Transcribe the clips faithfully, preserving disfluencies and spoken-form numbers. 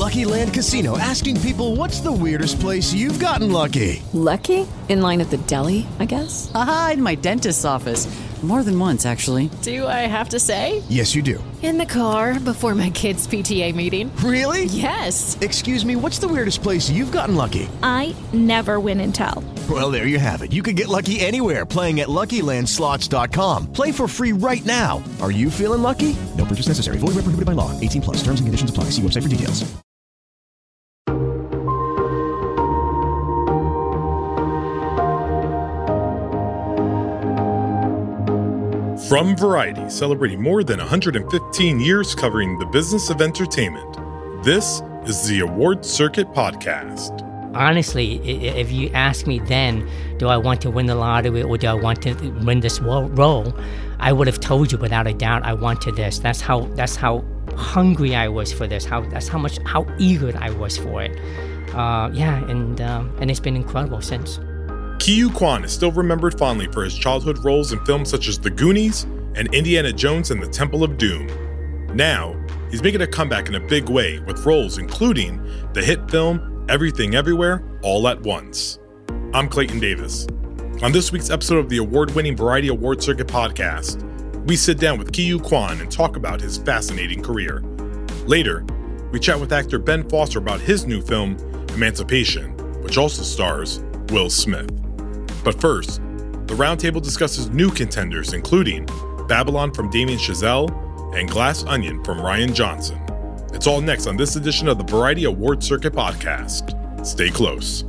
Lucky Land Casino, asking people, what's the weirdest place you've gotten lucky? Lucky? In line at the deli, I guess? Aha, in my dentist's office. More than once, actually. Do I have to say? Yes, you do. In the car before my kids' P T A meeting. Really? Yes. Excuse me, what's the weirdest place you've gotten lucky? I never win and tell. Well, there you have it. You can get lucky anywhere, playing at Lucky Land Slots dot com. Play for free right now. Are you feeling lucky? No purchase necessary. Void where prohibited by law. eighteen plus. Terms and conditions apply. See website for details. From Variety, celebrating more than one hundred fifteen years covering the business of entertainment, this is the Award Circuit Podcast. Honestly, if you ask me then, do I want to win the lottery or do I want to win this role, I would have told you without a doubt I wanted this. That's how that's how hungry I was for this. How that's how much how eager I was for it. Uh, yeah, and um, and it's been incredible since. Ke Huy Quan is still remembered fondly for his childhood roles in films such as The Goonies and Indiana Jones and the Temple of Doom. Now, he's making a comeback in a big way with roles including the hit film Everything Everywhere All at Once. I'm Clayton Davis. On this week's episode of the award-winning Variety Award Circuit Podcast, we sit down with Ke Huy Quan and talk about his fascinating career. Later, we chat with actor Ben Foster about his new film, Emancipation, which also stars Will Smith. But first, the roundtable discusses new contenders, including Babylon from Damien Chazelle and Glass Onion from Rian Johnson. It's all next on this edition of the Variety Award Circuit Podcast. Stay close.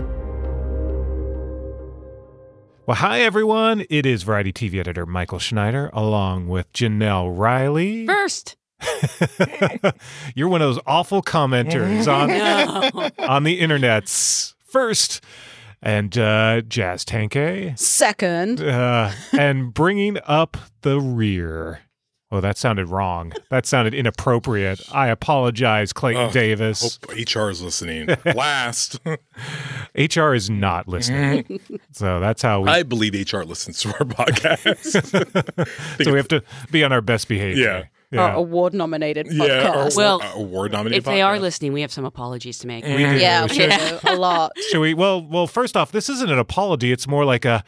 Well, hi, everyone. It is Variety T V editor Michael Schneider, along with Janelle Riley. First. You're one of those awful commenters on, No. on the internets. First. And uh, Jazz Tanke. Second. Uh, and bringing up the rear. Oh, that sounded wrong. That sounded inappropriate. I apologize, Clayton Oh, Davis. Hope H R is listening. Last. H R is not listening. So that's how we... I believe H R listens to our podcast. so we have to be on our best behavior. Yeah. Yeah. Our award-nominated Yeah, podcast. our Well, uh, award-nominated If they are podcast. listening, we have some apologies to make. We do. yeah, we Should- do a lot. Should we? Well, well. First off, this isn't an apology. It's more like a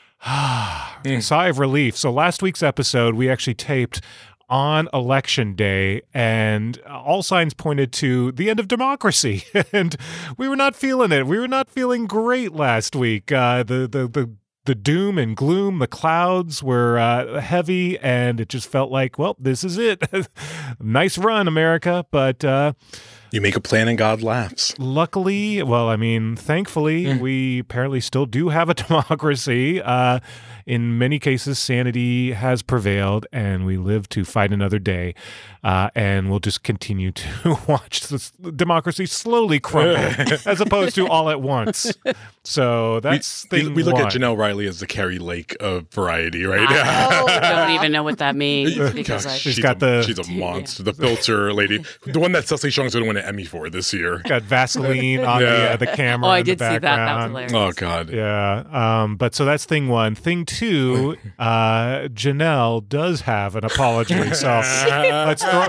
sigh of relief. So last week's episode, we actually taped on election day, and all signs pointed to the end of democracy. And we were not feeling it. We were not feeling great last week. Uh, the the the. The doom and gloom, the clouds were uh, heavy, and it just felt like, well, this is it. Nice run, America. But uh, You make a plan and God laughs. luckily, well, I mean, thankfully, Mm. we apparently still do have a democracy. Uh, in many cases, sanity has prevailed, and we live to fight another day. Uh, and we'll just continue to watch this democracy slowly crumble, as opposed to all at once. So that's we, thing we look one. at Janelle Riley as the Carrie Lake of variety, right? I don't even know what that means because I. Gosh, She's she's got a, the- she's a monster, the filter lady, the one that Cecily Strong's going to win an Emmy for this year. Got Vaseline on the, Yeah. uh, the camera. Oh, I in the did see that. That was background. hilarious. Oh God, Yeah. Um, but so that's thing one. Thing two, uh, Janelle does have an apology. So let's throw.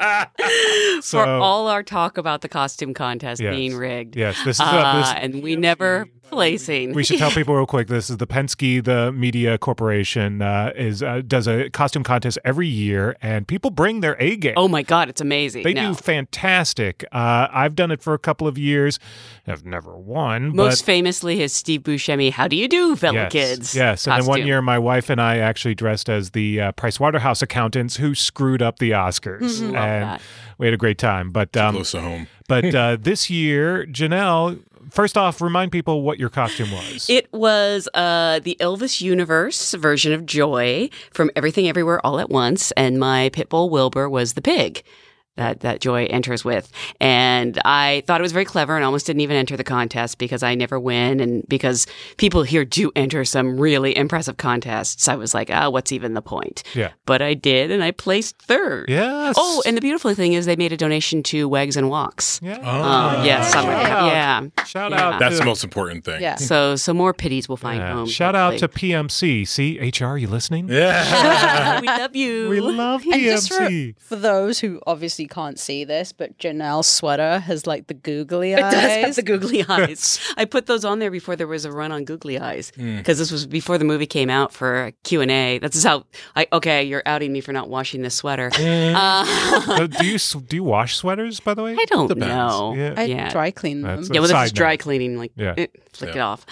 So, For all our talk about the costume contest Yes. being rigged. yes, this is Uh, uh, this, and we never placing. we should tell people real quick. This is the Penske, the media corporation, uh, is uh, does a costume contest every year, and people bring their A game. Oh my God, it's amazing. They No. do fantastic. Uh, I've done it for a couple of years. I've never won. Most but famously, his Steve Buscemi, how do you do, fellow yes, kids? Yes, and then one costume. year, my wife and I actually dressed as the uh, Pricewaterhouse accountants who screwed up the Oscars, Mhm. Love and that. we had a great time. But um, close to home. but uh, this year, Janelle, first off, remind people what your costume was. It was uh, the Elvis Universe version of Joy from Everything Everywhere All at Once, and my pit bull Wilbur was the pig that, that Joy enters with. And I thought it was very clever and almost didn't even enter the contest because I never win and because people here do enter some really impressive contests. I was like, oh, what's even the point? Yeah. But I did, and I placed third. Yes. Oh, and the beautiful thing is they made a donation to Wags and Walks. yeah. Um, yes, Shout out. yeah. Shout Yeah. out. That's to, the most important thing. Yeah. So, so more pities will find yeah. home. Shout out to hopefully. P M C. See, H R, you listening? Yeah. We love you. We love And P M just for, C. for those who obviously obviously can't see this, but Janelle's sweater has like the googly It eyes. does have the googly eyes. I put those on there before there was a run on googly eyes because this was before the movie came out for Q and A. That's how I okay. You're outing me for not washing this sweater. Uh, So do you s- do you wash sweaters, by the way? I don't Depends. know. Yeah. I Yeah. dry clean them. That's Yeah, well, Side this is dry note. cleaning. Like, Yeah. eh, flick it Yeah. off.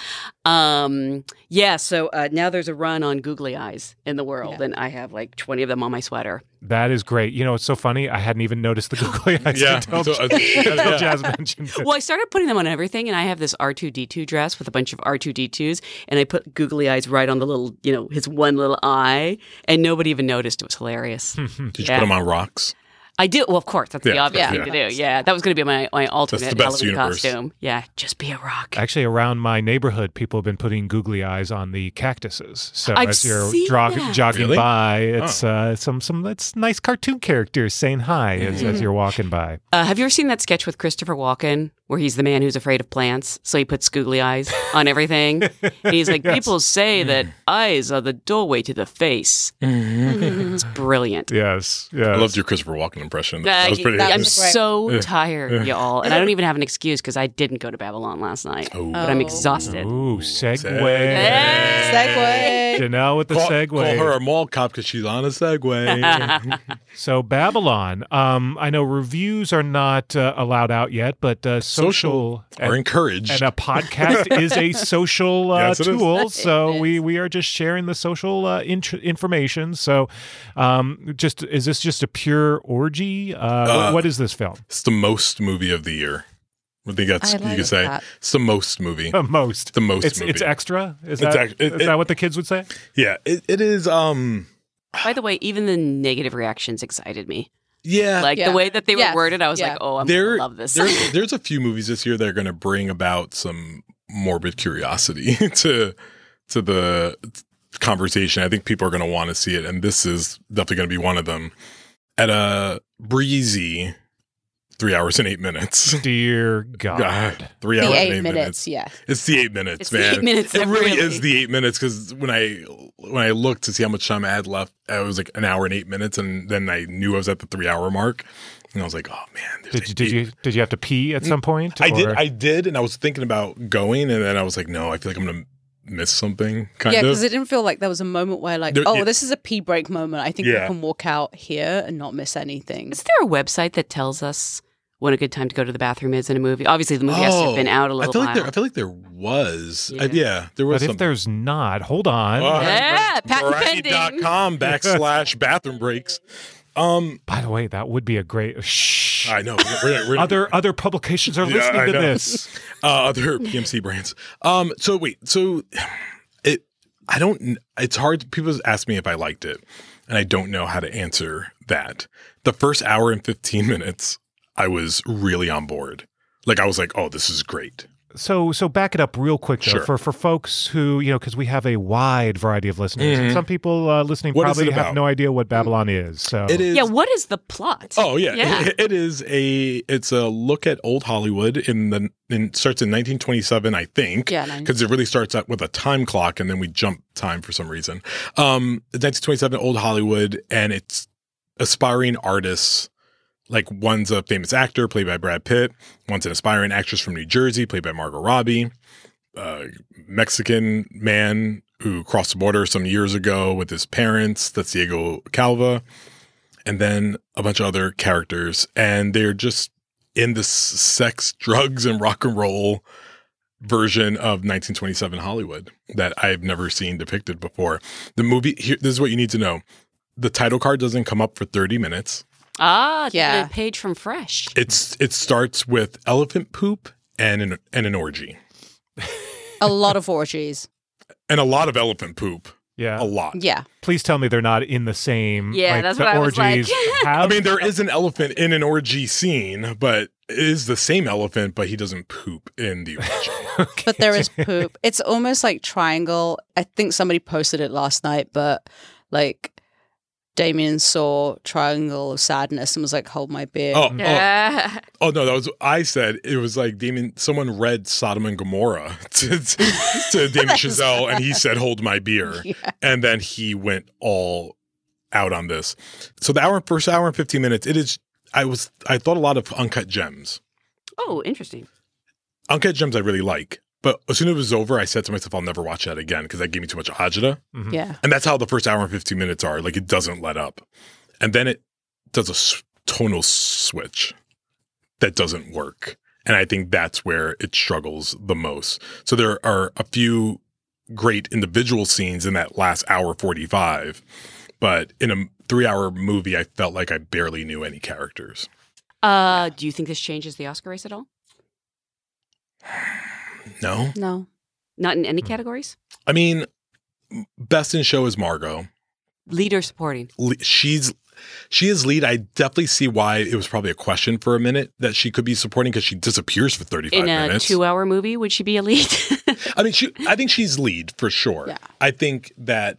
Um, yeah. So uh, now there's a run on googly eyes in the world, Yeah. and I have like twenty of them on my sweater. That is great. You know, it's so funny. I hadn't even noticed the googly eyes Yeah. until, So, uh, until yeah. Jazz mentioned it. Well, I started putting them on everything, and I have this R two D two dress with a bunch of R two D twos, and I put googly eyes right on the little, you know, his one little eye, and nobody even noticed. It was hilarious. Did you Yeah. put them on rocks? I do. Well, of course, that's the Yeah, obvious yeah. thing to do. Yeah, that was going to be my, my alternate the best Halloween universe. costume. Yeah, just be a rock. Actually, around my neighborhood, people have been putting googly eyes on the cactuses. So I've as you're seen jog- that. jogging Really? by, it's uh, some some it's nice cartoon characters saying hi as, Mm-hmm. as you're walking by. Uh, have you ever seen that sketch with Christopher Walken where he's the man who's afraid of plants? So he puts googly eyes on everything. And he's like, Yes. people say that eyes are the doorway to the face. It's brilliant. Yes, yes. I loved your Christopher Walken impression. Uh, That was pretty I'm good. so tired, y'all. And I don't even have an excuse because I didn't go to Babylon last night. Oh. But I'm exhausted. Ooh, segue. Hey! Segue. Janelle with the Call, segue. call her a mall cop because she's on a Segway. So Babylon, um, I know reviews are not uh, allowed out yet, but uh, social, Social are encouraged. and a podcast is a social uh, Yes, it is. tool. So we we are just sharing the social uh, int- information. So, um, just is this just a pure orgy? Uh, what- what is this film? It's the most movie of the year. I think that's I you like could say. that. It's the most movie. The most. The most It's movie. it's extra. Is It's that act- it- is it- that what the kids would say? Yeah, it, it is. Um, By the way, even the negative reactions excited me. yeah, Like Yeah. the way that they were Yes. worded, I was Yeah. like, oh, I'm there, going to love this. there's, there's a few movies this year that are going to bring about some morbid curiosity to to the conversation. I think people are going to want to see it, and this is definitely going to be one of them. At a breezy three hours and eight minutes. Dear God. God, three The hours eight and eight minutes, minutes. yeah. It's the eight minutes, It's the man. eight minutes, It it really really- is the eight minutes because when I when I looked to see how much time I had left, I was like an hour and eight minutes, and then I knew I was at the three hour mark, and I was like, oh man. there's Did you, did eight- you did you have to pee at some point? I did. or- I did, and I was thinking about going, and then I was like, no, I feel like I'm gonna miss something. Kind Yeah, of. because it didn't feel like there was a moment where, like, There- oh, yeah. this is a pee break moment. I think Yeah. we can walk out here and not miss anything. Is there a website that tells us when a good time to go to the bathroom is in a movie? Obviously, the movie has to have been out a I little feel while. like there. I feel like there was. Yeah, Yeah. yeah there was. But if something. there's not, hold on. Oh, Yeah, patent Variety dot pending. com backslash bathroom breaks. Um, By the way, that would be a great. Shh. I know. We're, we're, we're, Other other publications are Yeah, listening I to know. this. uh, other P M C brands. Um, so wait, so it, I don't, it's hard. People ask me if I liked it, and I don't know how to answer that. The first hour and fifteen minutes, I was really on board. Like, I was like, oh, this is great. So so back it up real quick though, Sure. for for folks who you know because we have a wide variety of listeners. And Mhm. some people uh, listening What is probably it have about? no idea what Babylon is. So It is. Yeah, what is the plot? Oh yeah, Yeah. It, it is a. It's a look at old Hollywood in the. In, starts in nineteen twenty-seven, I think. Yeah, nine- because it really starts out with a time clock, and then we jump time for some reason. Um, nineteen twenty-seven, old Hollywood, and it's aspiring artists. Like, one's a famous actor played by Brad Pitt. One's an aspiring actress from New Jersey played by Margot Robbie. Uh, Mexican man who crossed the border some years ago with his parents. That's Diego Calva. And then a bunch of other characters. And they're just in this sex, drugs, and rock and roll version of nineteen twenty-seven Hollywood that I've never seen depicted before. The movie, here, this is what you need to know. The title card doesn't come up for thirty minutes. Ah, Yeah. yeah. Page from Fresh. It's It starts with elephant poop and an, and an orgy. A lot of orgies. And a lot of elephant poop. yeah. A lot. Yeah. Please tell me they're not in the same. Yeah, like, that's the what I was like. orgies have. I mean, there is an elephant in an orgy scene, but it is the same elephant, but he doesn't poop in the orgy. But there is poop. It's almost like Triangle. I think somebody posted it last night, but like Damien saw Triangle of Sadness and was like, hold my beer. Oh, oh, Yeah. oh, no, that was, I said, it was like Damien, someone read Sodom and Gomorrah to, to, to Damien Chazelle, and he said, hold my beer. Yeah. And then he went all out on this. So the hour, first hour and fifteen minutes, it is, I was I thought a lot of Uncut Gems. Oh, interesting. Uncut Gems I really like. But as soon as it was over, I said to myself, I'll never watch that again because that gave me too much agita. Mhm. Yeah. And that's how the first hour and fifteen minutes are. Like, it doesn't let up. And then it does a s- tonal switch that doesn't work. And I think that's where it struggles the most. So there are a few great individual scenes in that last hour forty-five. But in a three-hour movie, I felt like I barely knew any characters. Uh, do you think this changes the Oscar race at all? No? No. Not in any categories? I mean, best in show is Margot. Lead or supporting? Le- She's she is lead. I definitely see why it was probably a question for a minute that she could be supporting because she disappears for thirty-five In a minutes. two-hour movie, would she be a lead? I mean, she. I think she's lead for sure. Yeah. I think that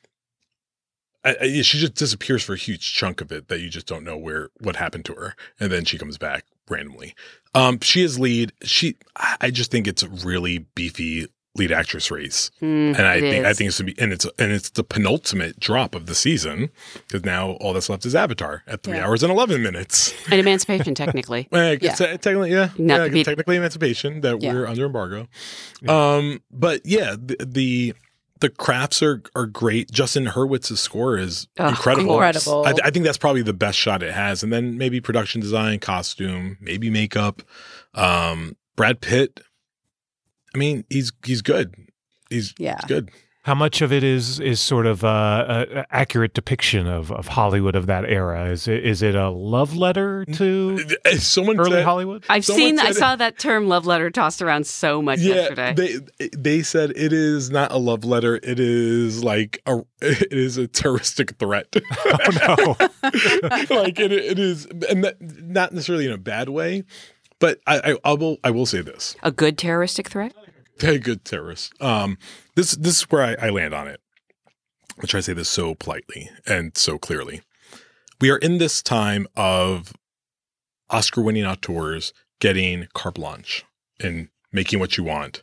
I, I, she just disappears for a huge chunk of it that you just don't know where what happened to her, and then she comes back randomly. Um, she is lead. She. I just think it's a really beefy lead actress race, Mm, and I it think I is. think it's gonna be and it's and it's the penultimate drop of the season because now all that's left is Avatar at three Yeah. hours and eleven minutes. An Emancipation, technically. Well, I guess, Yeah. uh, technically, yeah, Not yeah to be- technically Emancipation that Yeah. we're under embargo. Um, but yeah, the, the the crafts are are great. Justin Hurwitz's score is Ugh, incredible. Incredible. I, I think that's probably the best shot it has, and then maybe production design, costume, maybe makeup. Um, Brad Pitt. I mean, he's he's good. He's, Yeah. he's good. How much of it is is sort of uh, a accurate depiction of, of Hollywood of that era? Is it is it a love letter to If someone early said, Hollywood? I've Someone seen, I said it- saw that term love letter tossed around so much Yeah, yesterday. they they said it is not a love letter. It is like a it is a terroristic threat. Oh no! like it, it is, and that, not necessarily in a bad way, but I, I, I will I will say this: A good terroristic threat? very good terrorists. Um, this this is where I, I land on it. I try to say this so politely and so clearly. We are in this time of Oscar-winning auteurs getting carte blanche and making what you want,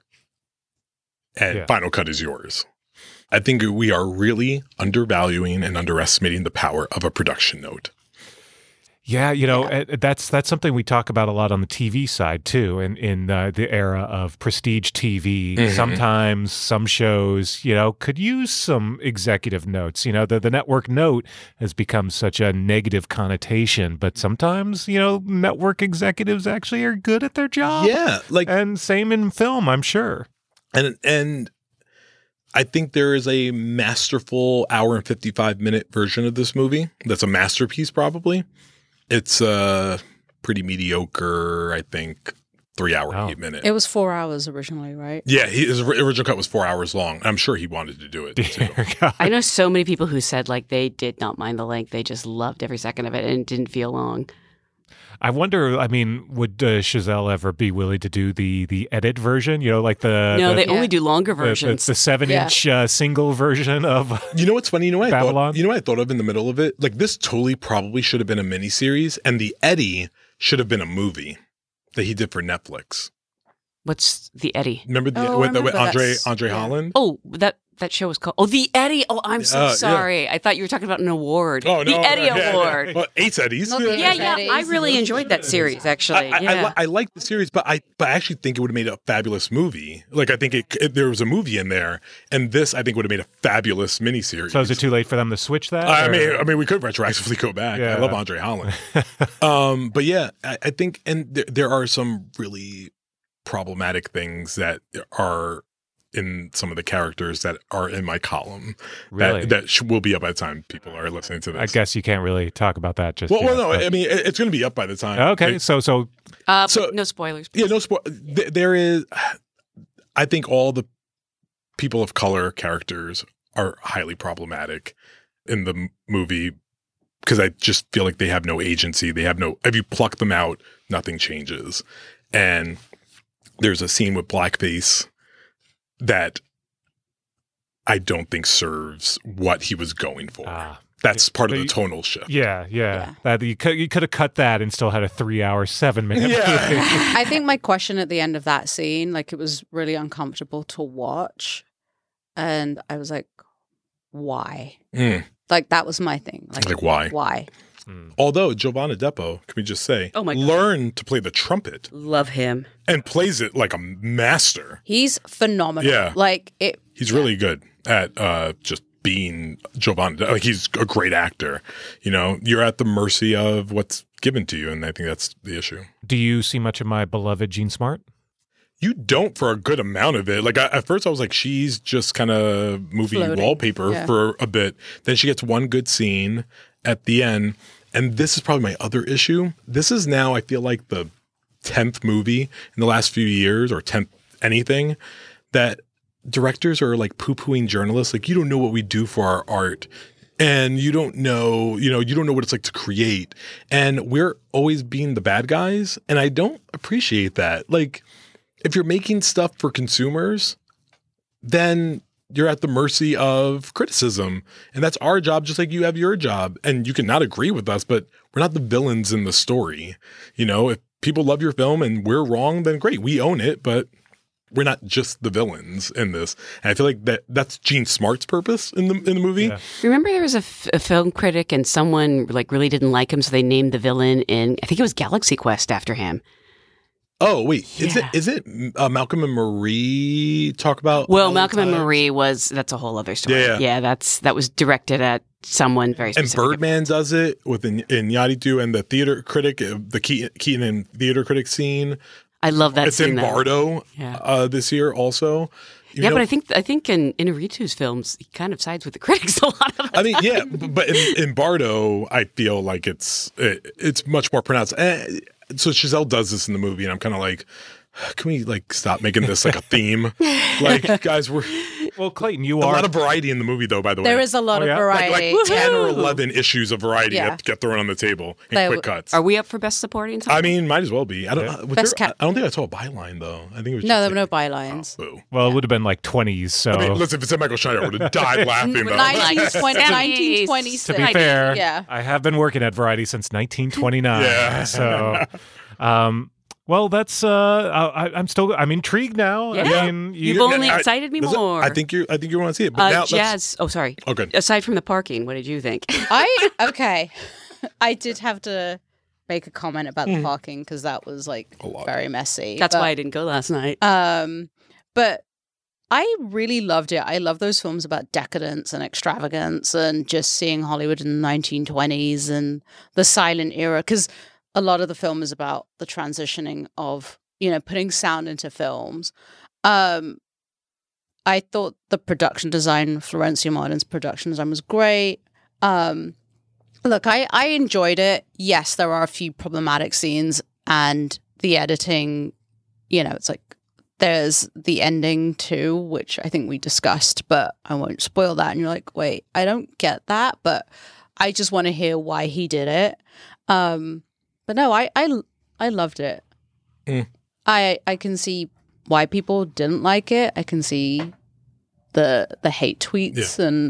and Yeah. Final Cut is yours. I think we are really undervaluing and underestimating the power of a production note. Yeah, you know, uh, that's that's something we talk about a lot on the T V side too. In in uh, the era of prestige T V, Mhm. sometimes some shows, you know, could use some executive notes. You know, the the network note has become such a negative connotation, but sometimes, you know, network executives actually are good at their job. Yeah, like and same in film, I'm sure. and and I think there is a masterful hour and fifty-five minute version of this movie that's a masterpiece probably. It's uh pretty mediocre, I think, three hour, Wow. eight minute. It was four hours originally, right? yeah, he, his ori- original cut was four hours long. I'm sure he wanted to do it too. Dear God. I know so many people who said like they did not mind the length. They just loved every second of it and it didn't feel long. I wonder. I mean, would uh, Chazelle ever be willing to do the the edit version? You know, like the no, the, they Yeah. only do longer the, the, versions. the seven inch uh, single version of. You know what's funny? You know what I Babylon? thought? You know what I thought of in the middle of it? Like this totally probably should have been a miniseries, and the Eddie should have been a movie that he did for Netflix. What's the Eddie? Remember the, Oh, I with, the, with remember Andre that's- Andre yeah. Holland? Oh, that that show was called. Oh, the Eddie. Oh, I'm so Uh, yeah. sorry. I thought you were talking about an award. Oh, no, the Eddie no, yeah, Award. Yeah. Well, eight Eddies. Not the Yeah, Eddie. yeah. Eddie's. I really enjoyed that series. Actually, I, I, yeah. I, li- I like the series, but I but I actually think it would have made a fabulous movie. Like I think it, it- there was a movie in there, and this I think would have made a fabulous miniseries. So is it too late for them to switch that? I or- mean, I mean, we could retroactively go back. Yeah. I love Andre Holland, um, but yeah, I, I think, and there, there are some really problematic things that are in some of the characters that are in my column Really? that, that sh- will be up by the time people are listening to this. I guess you can't really talk about that just Well, yet. well, no, but- I mean, it, it's going to be up by the time. okay, Like, so so uh, so- but no spoilers. yeah, no spoil. Th- there is, I think, all the people of color characters are highly problematic in the m- movie because I just feel like they have no agency. They have no. If you pluck them out, nothing changes. And there's a scene with blackface that I don't think serves what he was going for. ah, That's part of but the you- tonal shift. yeah, yeah, Yeah. That you could you could have cut that and still had a three hour, seven minute. Yeah. movie. I think my question at the end of that scene, like it was really uncomfortable to watch. And I was like, why? Mm. Like that was my thing. Like, Like why? Why? Mm. Although Giovanna Depo, can we just say, Oh my God. learned to play the trumpet Love him. and plays it like a master. He's phenomenal. Yeah. Like it. He's really good at uh, just being Giovanna. Like he's a great actor. You know, you're at the mercy of what's given to you, and I think that's the issue. Do you see much of my beloved Jean Smart? You don't for a good amount of it. Like I, at first I was like, she's just kind of movie Floating. wallpaper Yeah. for a bit. Then she gets one good scene at the end. And this is probably my other issue. This is now, I feel like, the tenth movie in the last few years, or tenth anything, that directors are like poo-pooing journalists. Like, you don't know what we do for our art. And you don't know, you know, you don't know what it's like to create. And we're always being the bad guys. And I don't appreciate that. Like, if you're making stuff for consumers, then you're at the mercy of criticism. And that's our job, just like you have your job. And you can not agree with us, but we're not the villains in the story. You know, if people love your film and we're wrong, then great, we own it, but we're not just the villains in this. And I feel like that that's Jean Smart's purpose in the in the movie. Yeah. Remember there was a, f- a film critic and someone like really didn't like him, so they named the villain in, I think it was Galaxy Quest after him. Oh, wait, is it Yeah. is it uh, Malcolm and Marie talk about Well, all the Malcolm and time? Marie was, that's a whole other story. Yeah, yeah. that's that was directed at someone very And specific. Birdman does it with In- Iñárritu and the theater critic, uh, the Keaton, Keaton and theater critic scene. I love that It's scene. in though. Bardo Yeah. uh, this year also. You Yeah, know- but I think I think in Inarritu's films, he kind of sides with the critics a lot of the I mean, time. yeah, b- but in, in Bardo, I feel like it's it, it's much more pronounced. Eh, so Chazelle does this in the movie, and I'm kind of like, can we like stop making this like a theme? Like, guys, we're Well, Clayton, you a are. lot of variety in the movie, though. By the way, There is a lot Oh, of yeah? like, variety. like ten or yeah. eleven issues of variety Yeah. that get thrown on the table in They- quick cuts. Are we up for best supporting? I mean, might as well be. I don't. Yeah. uh, was Best there- cat- I don't think I saw a byline though. I think it was No, just there were no like, bylines. oh, boo. Well, it would have been like twenties. So I mean, listen, if it said Michael Schneider, I would have died laughing though. nineteen twenty, Nice. nineteen twenty-six. to be fair, Yeah. I have been working at Variety since nineteen twenty-nine. Yeah. So, um, well, that's. Uh, I, I'm still. I'm intrigued now. Yeah. I mean, you, You've only I- excited me listen, more. I think you. I think you want to see it. But Uh, now, let's- Jazz. Oh, sorry. Oh, good. Aside from the parking, what did you think? I okay. I did have to make a comment about Hmm. the parking because that was like A lot. very messy. That's but, why I didn't go last night. Um, but I really loved it. I love those films about decadence and extravagance and just seeing Hollywood in the nineteen twenties and the silent era. Because a lot of the film is about the transitioning of, you know, putting sound into films. Um, I thought the production design, Florencia Martin's production design was great. Um, look, I, I enjoyed it. Yes, there are a few problematic scenes and the editing, you know, it's like there's the ending too, which I think we discussed, but I won't spoil that. And you're like, wait, I don't get that, but I just want to hear why he did it. Um, but no, I, I, I loved it. Mm. I I can see why people didn't like it. I can see the the hate tweets and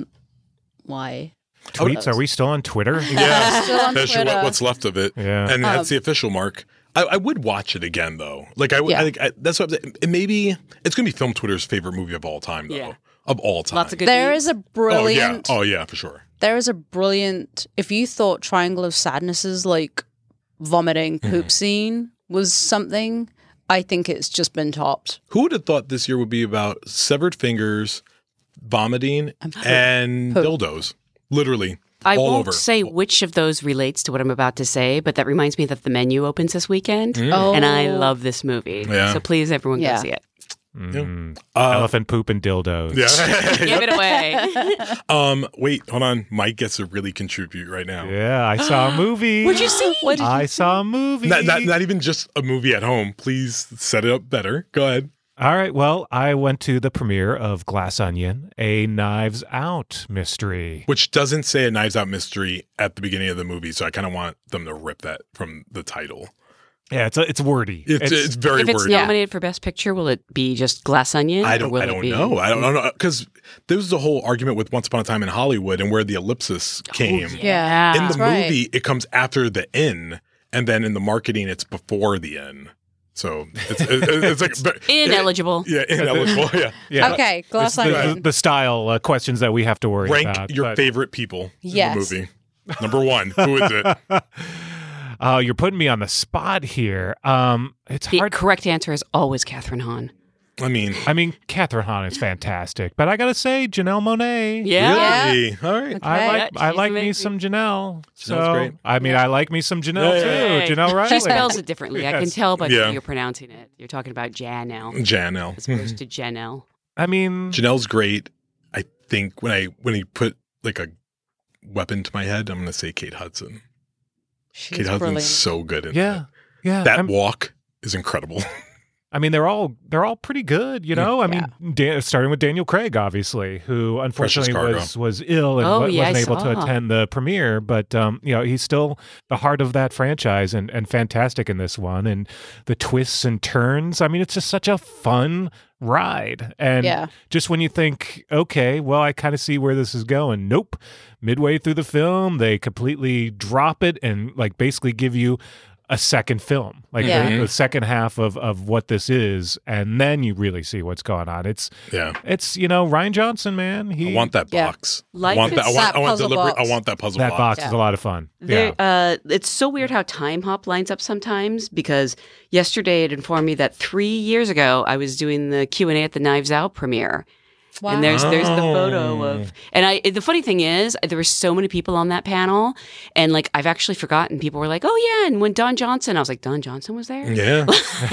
why. tweets. Are we still on Twitter? Yeah, Still on that's what- Twitter. what's left of it. Yeah. and that's Um, the official mark. I, I would watch it again though. Like I, would- Yeah. I think I, that's what I'm saying. It maybe it's gonna be Film Twitter's favorite movie of all time though. Yeah. Of all time. Lots of good There news. is a brilliant. Oh yeah. Oh yeah, for sure. There is a brilliant. If you thought Triangle of Sadness's like vomiting Mm-hmm. poop scene was something, I think it's just been topped. Who would have thought this year would be about severed fingers, vomiting, and Poop. dildos? Literally. I all won't over. say which of those relates to what I'm about to say, but that reminds me that the menu opens this weekend, Oh. and I love this movie. Mm. Yeah. So please, everyone, Yeah. go see it. Mm. Uh, Elephant poop and dildos. Yeah. Give it away. um. Wait. Hold on. Mike gets to really contribute right now. Yeah, I saw a movie. What'd you see? What did you I saw a movie. Not, not, not even just a movie at home. Please set it up better. Go ahead. All right. Well, I went to the premiere of Glass Onion, a Knives Out mystery. Which doesn't say a Knives Out mystery at the beginning of the movie, so I kind of want them to rip that from the title. Yeah, it's a, it's wordy. It's, it's, very If it's wordy. nominated for Best Picture, will it be just Glass Onion? I or don't. will I it don't be- know. I don't know because there was a whole argument with Once Upon a Time in Hollywood and where the ellipsis came. Yeah. In the That's right. movie, it comes after the N, and then in the marketing, it's before the N. So it's, it's, it's like but- Ineligible. Yeah, ineligible. Yeah. Yeah. Okay, Glass It's the, Onion. the, the style uh, questions that we have to worry Rank about. your but- favorite people Yes. in the movie. Number one. Who is it? Oh, you're putting me on the spot here. Um, it's The hard. correct answer is always Catherine Hahn. I mean, I mean, Catherine Hahn is fantastic, but I gotta say, Janelle Monáe. Yeah. really? All right. I like Yeah, I she's like me amazing. some Janelle. So Janelle's great. I mean, I like me some Janelle Yeah, too. yeah, Hey. Janelle Riley. She spells it differently. I can Yes. tell by the Yeah. way you're pronouncing it. You're talking about Janelle Janelle. as opposed to Janelle. I mean, Janelle's great. I think when I when he put like a weapon to my head, I'm going to say Kate Hudson. She's Kate Hudson's brilliant. so good in yeah, that. yeah. That I'm- walk is incredible. I mean, they're all they're all pretty good, you know. I mean, Dan, starting with Daniel Craig, obviously, who unfortunately Cargo. was was ill and Oh, wa- yeah, I wasn't able to saw. attend the premiere. But um, you know, he's still the heart of that franchise and and fantastic in this one. And the twists and turns. I mean, it's just such a fun ride. And Yeah. just when you think, okay, well, I kind of see where this is going. Nope. Midway through the film, they completely drop it and like basically give you a second film, like Yeah. the, the second half of, of what this is, and then you really see what's going on. It's Yeah. it's you know Rian Johnson, man. He I want that Yeah. box. Like I want that. I this- want, That I want puzzle delivery. box. I want that puzzle that box. box Yeah. is a lot of fun. There, Yeah, uh, it's so weird how Time Hop lines up sometimes because yesterday it informed me that three years ago I was doing the Q and A at the Knives Out premiere. Wow. And there's there's the Oh. photo of and I the funny thing is there were so many people on that panel and like I've actually forgotten. People were like, "Oh yeah," and when Don Johnson, I was like, "Don Johnson was there?" Yeah.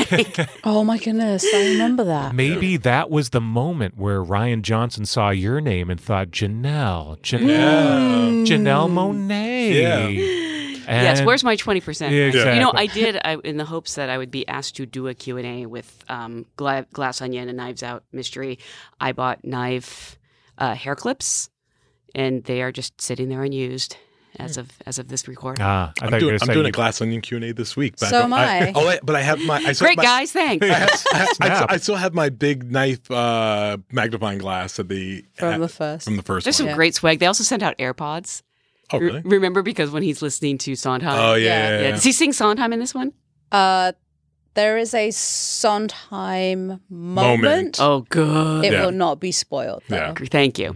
Oh my goodness, I remember that. maybe that was the moment where Rian Johnson saw your name and thought Janelle, Janelle, Yeah. Janelle Monáe. Yeah. Yes, And- where's my twenty percent? Yeah, exactly. You know, I did I, in the hopes that I would be asked to do a Q and A with um, Gla- Glass Onion and Knives Out Mystery. I bought knife uh, hair clips, and they are just sitting there unused as of as of this recording. Ah, I I'm thought you doing, were I'm gonna say doing a you- Glass Onion Q and A this week. But So don't- am I. oh, I- but I have my. I still Great my, guys, thanks. I, have, I, I, Snap. I still have my big knife uh, magnifying glass at the From at- the first. from the first There's one. some Yeah. great swag. They also sent out AirPods. Oh Re- really? remember because when he's listening to Sondheim. Oh yeah. Yeah. yeah, Yeah. yeah. Does he sing Sondheim in this one? Uh, there is a Sondheim moment. Moment. Oh, good. It Yeah. will not be spoiled. Though. Yeah. Thank you.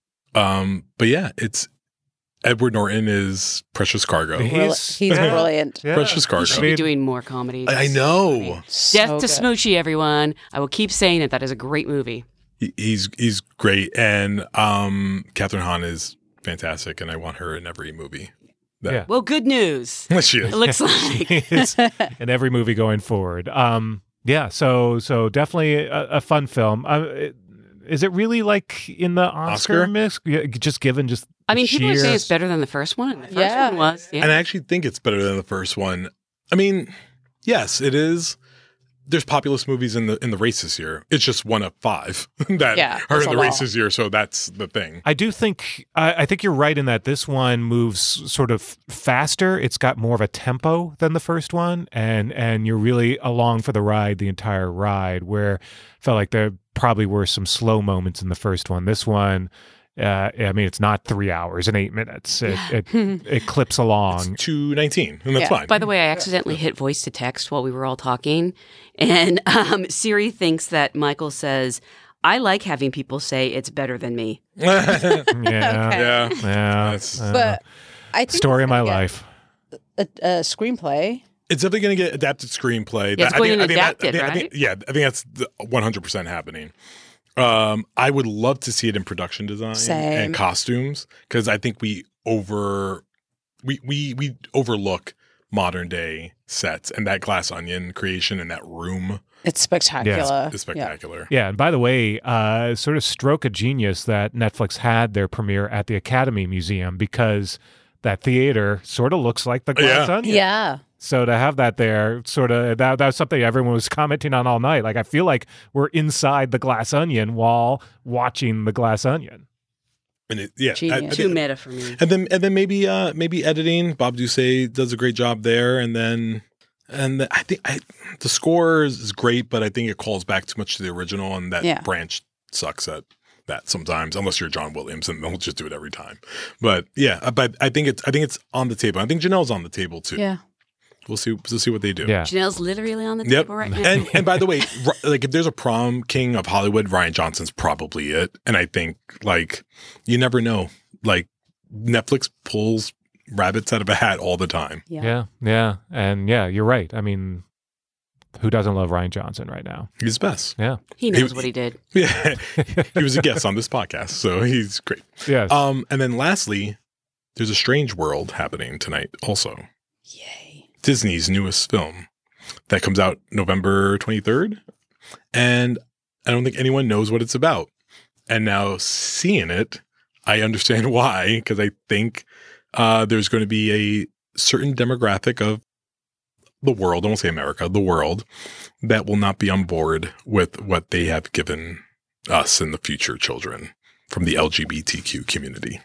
Um, but yeah, it's Edward Norton is Precious Cargo. He- Brill- He's- He's Yeah. brilliant. Yeah. Precious He Cargo. should I be mean- doing more comedies. I know. So Death to good. Smoochie, everyone. I will keep saying it. That is a great movie. He- He's he's great, and um, Catherine Hahn is fantastic, and I want her in every movie. That- Yeah. Well, good news. she is. It looks like. It's in every movie going forward. Um, yeah, so so definitely a, a fun film. Uh, it- is it really like in the Oscar, Oscar? mix? Yeah, just given just I mean, people are sheer- saying it's better than the first one. and The first Yeah. one was. Yeah. And I actually think it's better than the first one. I mean, yes, it is. There's populist movies in the in the race this year. It's just one of five that Yeah, are it's in a the race lot. this year. So that's the thing. I do think I, I think you're right in that this one moves sort of faster. It's got more of a tempo than the first one, and and you're really along for the ride the entire ride. Where I felt like there probably were some slow moments in the first one. This one, uh, I mean, it's not three hours and eight minutes. It it, it clips along. two nineteen, and that's Yeah. fine. By the way, I accidentally hit voice to text while we were all talking. And um, Siri thinks that Michael says, I like having people say it's better than me. yeah, Yeah, yeah. yeah. That's- uh, But I think story it's of my gonna get life. A, a screenplay. It's definitely going to get adapted screenplay. Yeah, it's That- I going think- to I think that- adapted, I think- I think- right? Yeah, I think that's the one hundred percent happening. Um, I would love to see it in production design Same. and costumes because I think we over we we we overlook modern day sets and that Glass Onion creation and that room It's spectacular. is spectacular. Yeah, and by the way, uh, sort of stroke of genius that Netflix had their premiere at the Academy Museum because that theater sort of looks like the Glass Yeah. Onion. Yeah. So to have that there, sort of that that was something everyone was commenting on all night. Like I feel like we're inside the Glass Onion while watching the Glass Onion. And it, yeah, I- I Genius. think- Too meta for me. and then and then maybe uh maybe editing. Bob Ducey does a great job there, and then and the, I think I, the score is, is great, but I think it calls back too much to the original, and that Yeah. branch sucks at that sometimes. Unless you're John Williams, and they'll just do it every time. But yeah, but I think it's I think it's on the table. I think Janelle's on the table too. Yeah. We'll see. We'll see what they do. Yeah. Janelle's literally on the Yep. table right now. And and by the way, ri- like if there's a prom king of Hollywood, Rian Johnson's probably it. And I think like you never know. Like Netflix pulls rabbits out of a hat all the time. Yeah. Yeah, yeah. And yeah, you're right. I mean, who doesn't love Rian Johnson right now? He's the best. Yeah. He knows He- what he did. Yeah. He was a guest on this podcast, so he's great. Yes. Um, and then lastly, there's a Strange World happening tonight also. Yay. Disney's newest film that comes out November twenty-third. And I don't think anyone knows what it's about. And now seeing it, I understand why, because I think uh, there's going to be a certain demographic of the world, I won't say America, the world, that will not be on board with what they have given us and the future children from the L G B T Q community.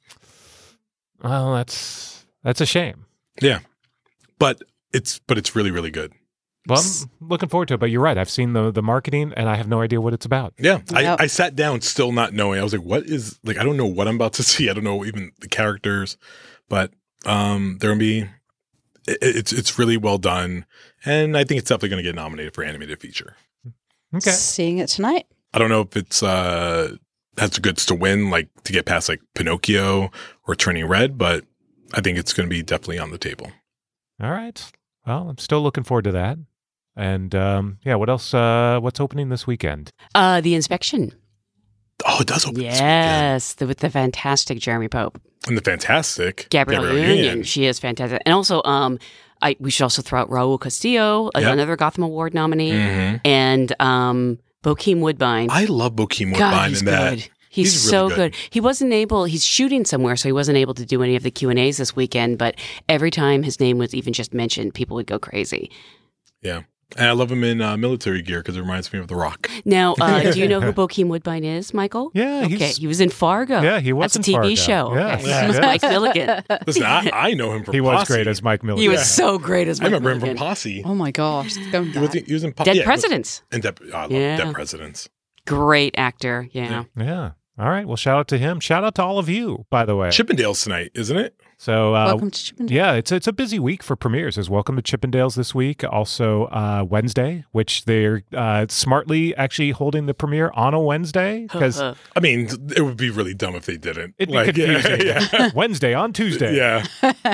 Well, that's that's a shame. Yeah. But it's but it's really, really good. Well, I'm looking forward to it, but you're right. I've seen the the marketing, and I have no idea what it's about. Yeah. Yep. I, I sat down still not knowing. I was like, what is, like, I don't know what I'm about to see. I don't know even the characters, but um, there will be, it, it's it's really well done. And I think it's definitely going to get nominated for animated feature. Okay. Seeing it tonight. I don't know if it's, uh, has the goods to win, like to get past like Pinocchio or Turning Red, but I think it's going to be definitely on the table. All right. Well, I'm still looking forward to that. And um, yeah, what else? Uh, what's opening this weekend? Uh, The Inspection. Oh, it does open this weekend. Yes, the, with the fantastic Jeremy Pope. And the fantastic Gabrielle, Gabrielle Union. Union. She is fantastic. And also, um, I we should also throw out Raul Castillo, Yep. another Gotham Award nominee, Mhm. and um, Bokeem Woodbine. I love Bokeem God, Woodbine he's in that. good. He's, He's so really good. good. He wasn't able, he's shooting somewhere, so he wasn't able to do any of the Q and A's this weekend, but every time his name was even just mentioned, people would go crazy. Yeah. And I love him in uh, military gear because it reminds me of The Rock. Now, uh, do you know who Bokeem Woodbine is, Michael? Yeah, Okay, he's- he was in Fargo. Yeah, he was That's in a T V Fargo. show. Yes. Okay. Yeah. He was Yeah. Mike Milligan. Listen, I, I know him from He was Posse. great as Mike Miller. He was Yeah. so great as I Mike remember him Milligan. from Posse. Oh my gosh. Going He was, back. he was in Po- Dead yeah, he was- Presidents. And Dead, I love Yeah. Dead Presidents. Great actor. Yeah. Yeah. All right. Well, shout out to him. Shout out to all of you, by the way. Chippendales tonight, isn't it? So, uh, Welcome to Chippendales. yeah, it's it's a busy week for premieres. There's Welcome to Chippendales this week. Also, uh, Wednesday, which they're uh, smartly actually holding the premiere on a Wednesday because Uh, I mean, it would be really dumb if they didn't. it'd be Like, yeah, confusing. Yeah. Wednesday on Tuesday. Yeah.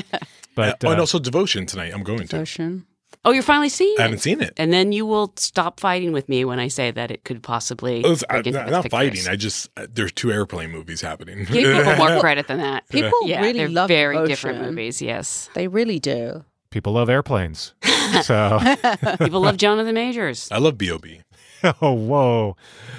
But oh, and uh, also Devotion tonight. I'm going to. Devotion. oh, you're finally seeing I it. haven't seen it. And then you will stop fighting with me when I say that it could possibly. Listen, break I'm into not, Best not Pictures. fighting. I just, uh, there's two airplane movies happening. Give people more credit than that. People Yeah, really they're love very Devotion. different movies. Yes, They really do. people love airplanes. So, people love Jonathan Majors. I love B O B. oh, whoa.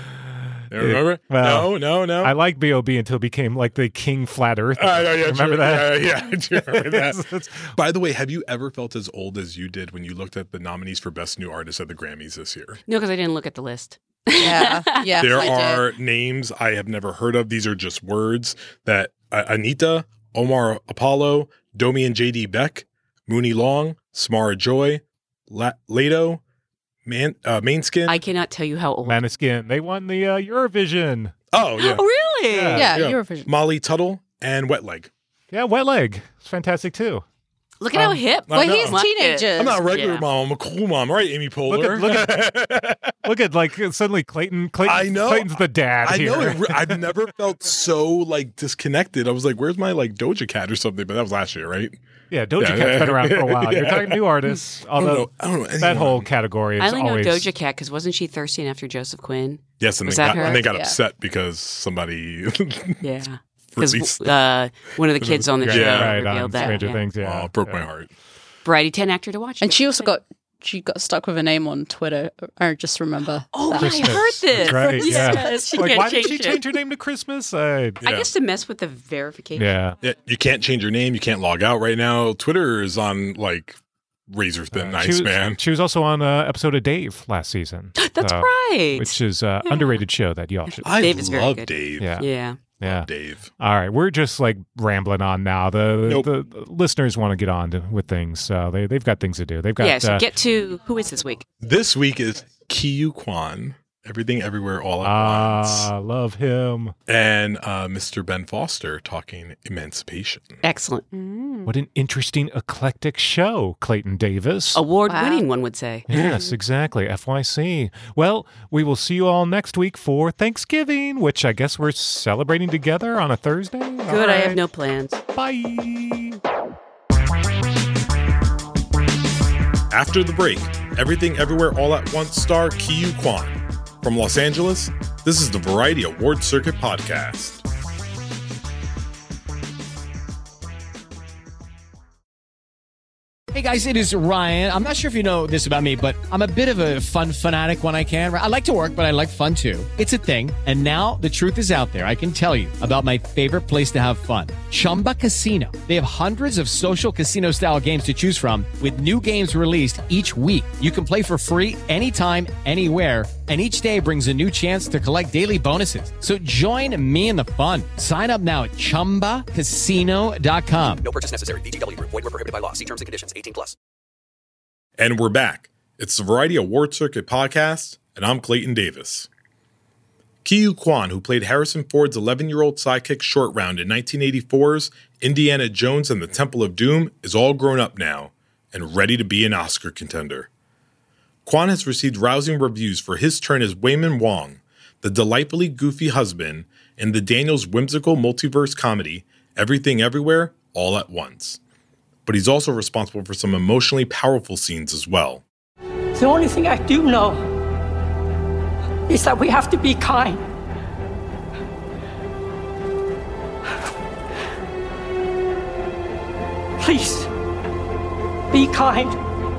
Remember? well, no, no, no. I like B O B until it became like the King Flat Earth. I know, yeah, Remember true. that? Yeah, yeah, I do remember that. It's- By the way, have you ever felt as old as you did when you looked at the nominees for Best New Artist at the Grammys this year? No, because I didn't look at the list. Yeah. Yes, there I did. are names I have never heard of. These are just words that uh, Anita, Omar Apollo, Domi and J D Beck, Mooney Long, Samara Joy, La- Lato, Man, uh, Mainskin. I cannot tell you how old. Maneskin. They won the uh, Eurovision. oh, yeah. Oh, really? Yeah. Yeah, Yeah. Eurovision. Molly Tuttle and Wet Leg. Yeah, Wet Leg. It's fantastic too. Look at how Um, hip. I Well, know. he's Like it. teenagers. I'm not a regular Yeah. mom. I'm a cool mom. All right, Amy Poehler. Look at- look Look at like suddenly Clayton. Clayton I know. Clayton's the dad I here. know. It re- I've never felt so like disconnected. I was like, "Where's my like Doja Cat or something?" But that was last year, right? Yeah, Doja Yeah. Cat's been around for a while. You're Yeah. talking new artists, I don't although know. I don't know that anyone. whole category is I only know always Doja Cat because wasn't she thirsting after Joseph Quinn? Yes, and Was they that got, her? and they got Yeah. upset because somebody Yeah. Because released. uh, one of the kids on the Yeah, show yeah, right revealed on that. Stranger yeah. Things. Yeah, Oh, it broke yeah. my heart. Variety ten actor to watch. And she also got she got stuck with a name on Twitter. I just remember. Oh, that. I heard this. That's right. Yeah. Yes, she Like, can't why did change she it. change her name to Christmas? I, I Yeah. guess to mess with the verification. yeah. Yeah, you can't change your name. You can't log out right now. Twitter is on like razor thin Uh, ice, she was, man. She was also on an episode of Dave last season. That's uh, right. Which is an Yeah. underrated show that y'all should. I Dave is very love good. Dave. Yeah. yeah. Yeah. Dave. All right, we're just like rambling on now. The Nope. the, the listeners want to get on to, with things, so they they've got things to do. They've got Yeah, so uh, get to who is this week? This week is Kiyu Kwan, Everything Everywhere All at Ah, Once. love him. And uh, Mister Ben Foster talking Emancipation. Excellent. What an interesting, eclectic show, Clayton Davis. Award-winning, one would say. Yes, exactly. F Y C. Well, we will see you all next week for Thanksgiving, which I guess we're celebrating together on a Thursday. Good, I have no plans. Bye. After the break, Everything Everywhere All at Once star Ke Quan. From Los Angeles, this is the Variety Award Circuit Podcast. Hey guys, it is Ryan. I'm not sure if you know this about me, but I'm a bit of a fun fanatic when I can. I like to work, but I like fun too. It's a thing. And now the truth is out there. I can tell you about my favorite place to have fun. Chumba Casino. They have hundreds of social casino style games to choose from with new games released each week. You can play for free anytime, anywhere. And each day brings a new chance to collect daily bonuses. So join me in the fun. Sign up now at chumba casino dot com. No purchase necessary. V G W Group. Void where prohibited by law. See terms and conditions. eighteen plus. And we're back. It's the Variety Award Circuit Podcast, and I'm Clayton Davis. Ke Quan, who played Harrison Ford's eleven-year-old sidekick Short Round in nineteen eighty-four's Indiana Jones and the Temple of Doom, is all grown up now and ready to be an Oscar contender. Quan has received rousing reviews for his turn as Waymond Wong, the delightfully goofy husband in the Daniels whimsical multiverse comedy Everything Everywhere All at Once. But he's also responsible for some emotionally powerful scenes as well. The only thing I do know is that we have to be kind. Please, be kind.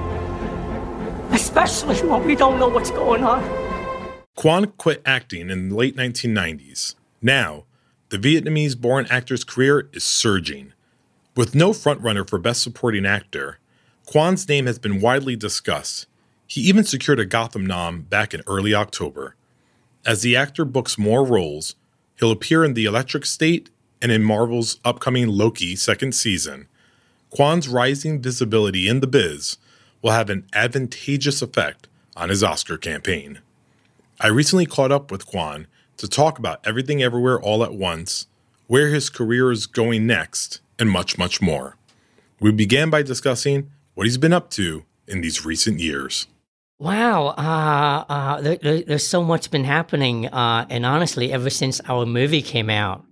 Especially when we don't know what's going on. Quan quit acting in the late nineteen nineties. Now, the Vietnamese-born actor's career is surging. With no frontrunner for Best Supporting Actor, Quan's name has been widely discussed. He even secured a Gotham nom back in early October. As the actor books more roles, he'll appear in The Electric State and in Marvel's upcoming Loki second season. Quan's rising visibility in the biz will have an advantageous effect on his Oscar campaign. I recently caught up with Quan to talk about Everything Everywhere All at Once, where his career is going next, and much, much more. We began by discussing what he's been up to in these recent years. Wow, uh, uh, there, there, there's so much been happening, uh, and honestly, ever since our movie came out,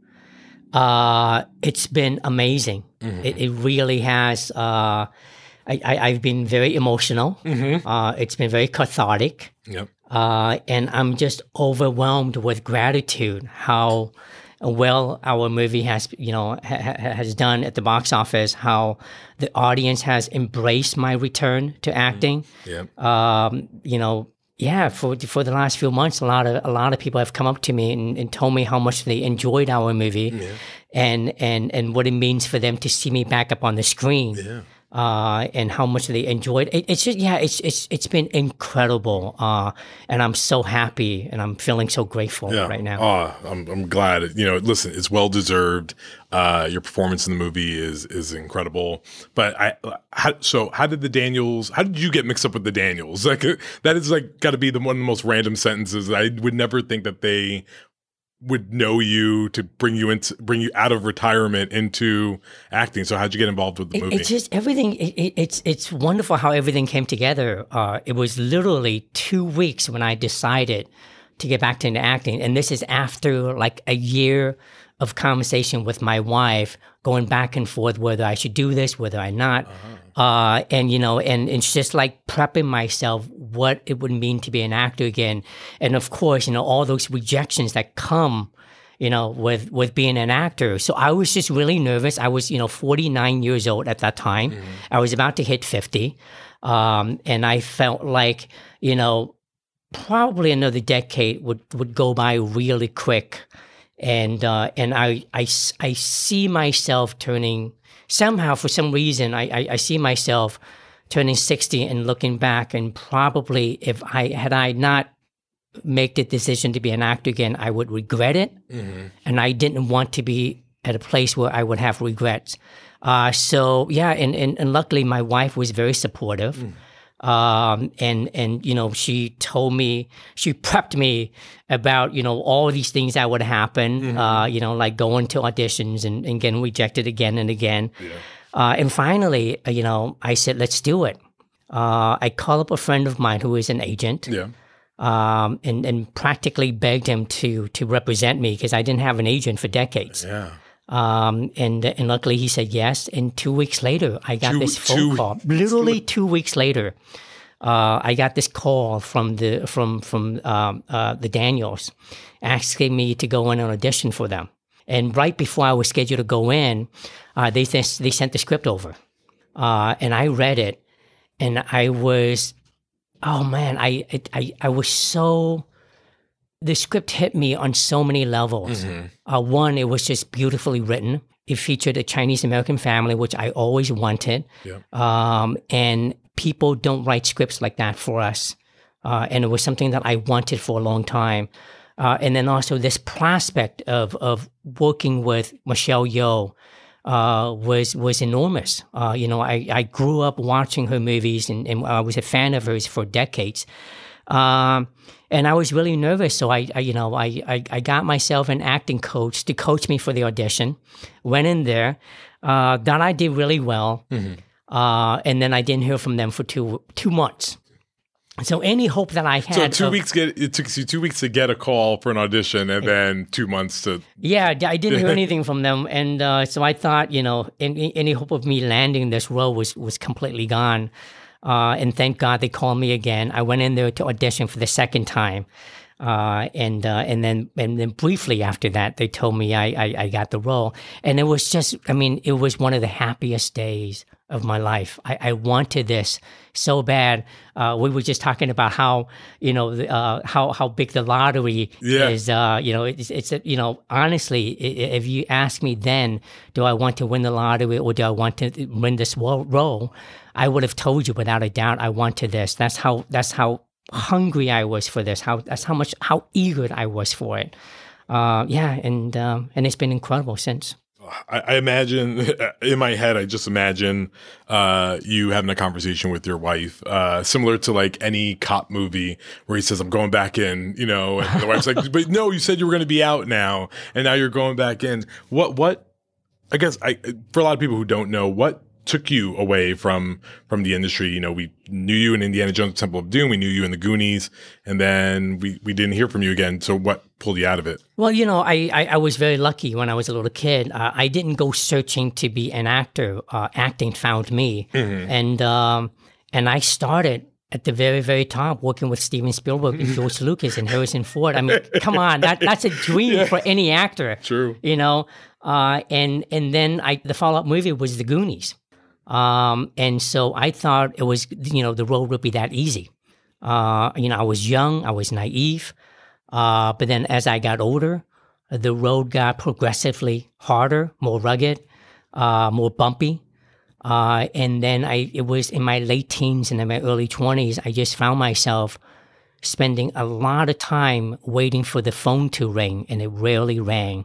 uh, it's been amazing. Mm-hmm. It, it really has. Uh, I, I, I've been very emotional. Mm-hmm. Uh, it's been very cathartic. Yep. Uh, and I'm just overwhelmed with gratitude how well our movie has, you know, ha- has done at the box office, how the audience has embraced my return to acting. Yep. Um, you know, yeah, for for the last few months, a lot of a lot of people have come up to me and, and told me how much they enjoyed our movie, yeah. and and and what it means for them to see me back up on the screen. Yeah. Uh, and how much they enjoyed it. It's just, yeah, it's it's it's been incredible, uh, and I'm so happy, and I'm feeling so grateful yeah. right now. Oh, I'm I'm glad. You know, listen, it's well deserved. Uh, your performance in the movie is is incredible. But I, how, so how did the Daniels? How did you get mixed up with the Daniels? Like that is like got to be the one of the most random sentences. I would never think that they would know you to bring you into bring you out of retirement into acting. So how'd you get involved with the movie? It, it's just everything. It, it, it's it's wonderful how everything came together. Uh, it was literally two weeks when I decided to get back into acting, and this is after like a year of conversation with my wife, going back and forth whether I should do this, whether I not. Uh-huh. Uh, and, you know, and, and it's just like prepping myself what it would mean to be an actor again. And of course, you know, all those rejections that come, you know, with, with being an actor. So I was just really nervous. I was, you know, forty-nine years old at that time. Mm-hmm. I was about to hit fifty. Um, and I felt like, you know, probably another decade would, would go by really quick. And uh, and I, I, I see myself turning, somehow for some reason, I, I, I see myself turning sixty and looking back, and probably if I had I not made the decision to be an actor again, I would regret it. Mm-hmm. And I didn't want to be at a place where I would have regrets. Uh, so yeah, and, and, and luckily my wife was very supportive. Mm. Um, and, and, you know, she told me, she prepped me about, you know, all these things that would happen, mm-hmm. uh, you know, like going to auditions and, and getting rejected again and again. Yeah. Uh, and finally, uh, you know, I said, let's do it. Uh, I called up a friend of mine who is an agent. Yeah. Um, and, and practically begged him to, to represent me because I didn't have an agent for decades. Yeah. Um, and and luckily he said yes. And two weeks later, I got two, this phone two, call. Literally two weeks later, uh, I got this call from the from from um, uh, the Daniels, asking me to go in and audition for them. And right before I was scheduled to go in, uh, they they sent the script over, uh, and I read it, and I was, oh man, I I I was so. The script hit me on so many levels. Mm-hmm. Uh, one, it was just beautifully written. It featured a Chinese-American family, which I always wanted. Yeah. Um, and people don't write scripts like that for us. Uh, and it was something that I wanted for a long time. Uh, and then also this prospect of of working with Michelle Yeoh uh, was was enormous. Uh, you know, I, I grew up watching her movies, and, and I was a fan of hers for decades. Um, and I was really nervous, so I, I you know, I, I, I got myself an acting coach to coach me for the audition. Went in there, uh, thought I did really well, mm-hmm. uh, and then I didn't hear from them for two two months. So any hope that I had, so two of, weeks get it took you two weeks to get a call for an audition, and then two months to yeah, I didn't hear anything from them, and uh, so I thought, you know, any, any hope of me landing this role was was completely gone. Uh, and thank God they called me again. I went in there to audition for the second time, uh, and uh, and then and then briefly after that, they told me I, I I got the role, and it was just, I mean, it was one of the happiest days of my life. I, I wanted this so bad. Uh, we were just talking about how, you know, uh, how how big the lottery yeah. is. Uh, you know, it's it's you know, honestly, if you ask me then, do I want to win the lottery or do I want to win this role? I would have told you without a doubt I wanted this. That's how that's how hungry I was for this. How that's how much how eager I was for it. Uh, yeah, and um, and it's been incredible since. I, I imagine in my head, I just imagine uh, you having a conversation with your wife, uh, similar to like any cop movie where he says, "I'm going back in," you know, and the wife's like, "But no, you said you were going to be out now, and now you're going back in." What what? I guess I for a lot of people who don't know, what took you away from from the industry? You know, we knew you in Indiana Jones Temple of Doom, we knew you in the Goonies, and then we, we didn't hear from you again. So what pulled you out of it? Well, you know, I, I, I was very lucky when I was a little kid. Uh, I didn't go searching to be an actor. Uh, acting found me. Mm-hmm. And um, and I started at the very, very top, working with Steven Spielberg and George Lucas and Harrison Ford. I mean, come on, that that's a dream yeah. for any actor. True. You know, uh, and and then I the follow-up movie was The Goonies. Um, and so I thought it was, you know, the road would be that easy. Uh, you know, I was young, I was naive. Uh, but then as I got older, the road got progressively harder, more rugged, uh, more bumpy. Uh, and then I, it was in my late teens and in my early twenties, I just found myself spending a lot of time waiting for the phone to ring, and it rarely rang.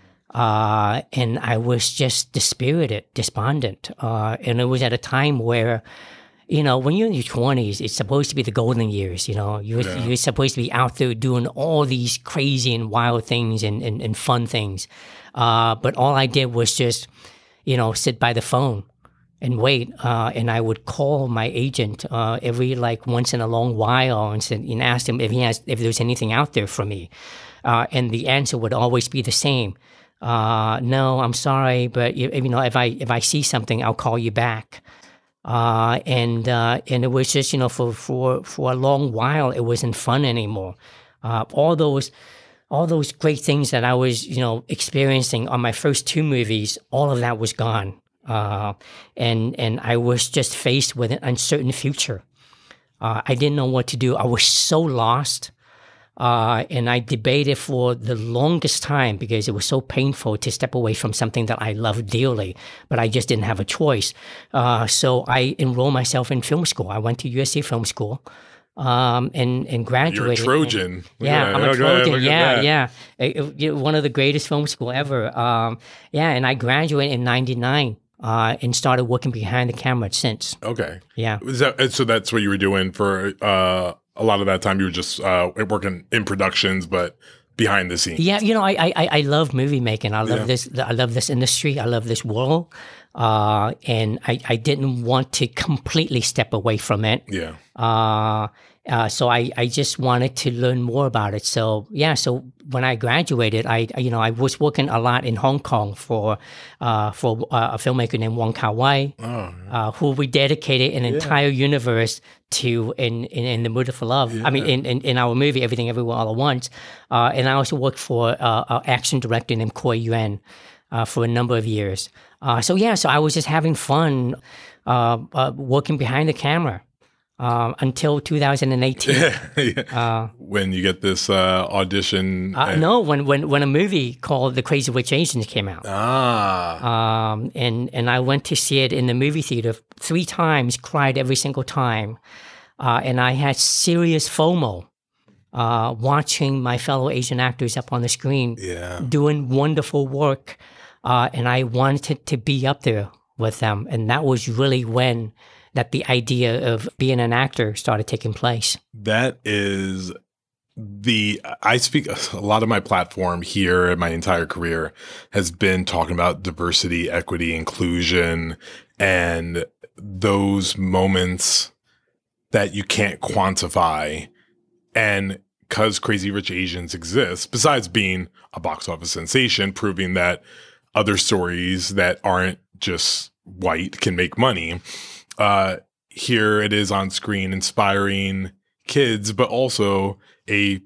Uh, and I was just dispirited, despondent. Uh, and it was at a time where, you know, when you're in your twenties, it's supposed to be the golden years, you know. You're, yeah. you're supposed to be out there doing all these crazy and wild things and, and, and fun things. Uh, but all I did was just, you know, sit by the phone and wait. Uh, and I would call my agent uh, every, like, once in a long while and, said, and ask him if he has, if there's anything out there for me. Uh, and the answer would always be the same. Uh, no, I'm sorry, but you, you know, if I if I see something, I'll call you back. Uh, and uh, and it was just, you know, for, for for a long while, it wasn't fun anymore. Uh, all those all those great things that I was, you know, experiencing on my first two movies, all of that was gone. Uh, and and I was just faced with an uncertain future. Uh, I didn't know what to do. I was so lost. Uh, and I debated for the longest time because it was so painful to step away from something that I loved dearly, but I just didn't have a choice. Uh, so I enrolled myself in film school. I went to U S C Film School um, and, and graduated. You're a Trojan. And, yeah, I'm a Trojan. Yeah, yeah. It, it, one of the greatest film school ever. Um, yeah, and I graduated in ninety-nine. uh, and started working behind the camera since. Okay. Yeah. Is that, so that's what you were doing for uh, a lot of that time? You were just uh, working in productions, but behind the scenes. Yeah, you know, I I, I love movie making. I love Yeah. this. I love this industry. I love this world. Uh, and I, I didn't want to completely step away from it. Yeah. Uh, uh, so I, I just wanted to learn more about it. So yeah, so when I graduated, I you know I was working a lot in Hong Kong for uh, for uh, a filmmaker named Wong Kar-wai, Oh, yeah. uh, who we dedicated an entire universe to in, in, in The Mood for Love. I mean, in, in, in our movie Everything Everywhere All at Once. Uh, and I also worked for uh, an action director named Koi Yuan uh, for a number of years. Uh, so yeah, so I was just having fun uh, uh, working behind the camera uh, until two thousand eighteen. Yeah. Uh, when you get this uh, audition. uh, and- no, when, when when a movie called The Crazy Rich Asians came out. Ah. Um, and, and I went to see it in the movie theater three times, cried every single time. Uh, and I had serious FOMO uh, watching my fellow Asian actors up on the screen Yeah. doing wonderful work. Uh, and I wanted to be up there with them. And that was really when that the idea of being an actor started taking place. That is the I speak a lot of my platform here and my entire career has been talking about diversity, equity, inclusion, and those moments that you can't quantify. And because Crazy Rich Asians exists, besides being a box office sensation, proving that other stories that aren't just white can make money, uh, here it is on screen inspiring kids, but also a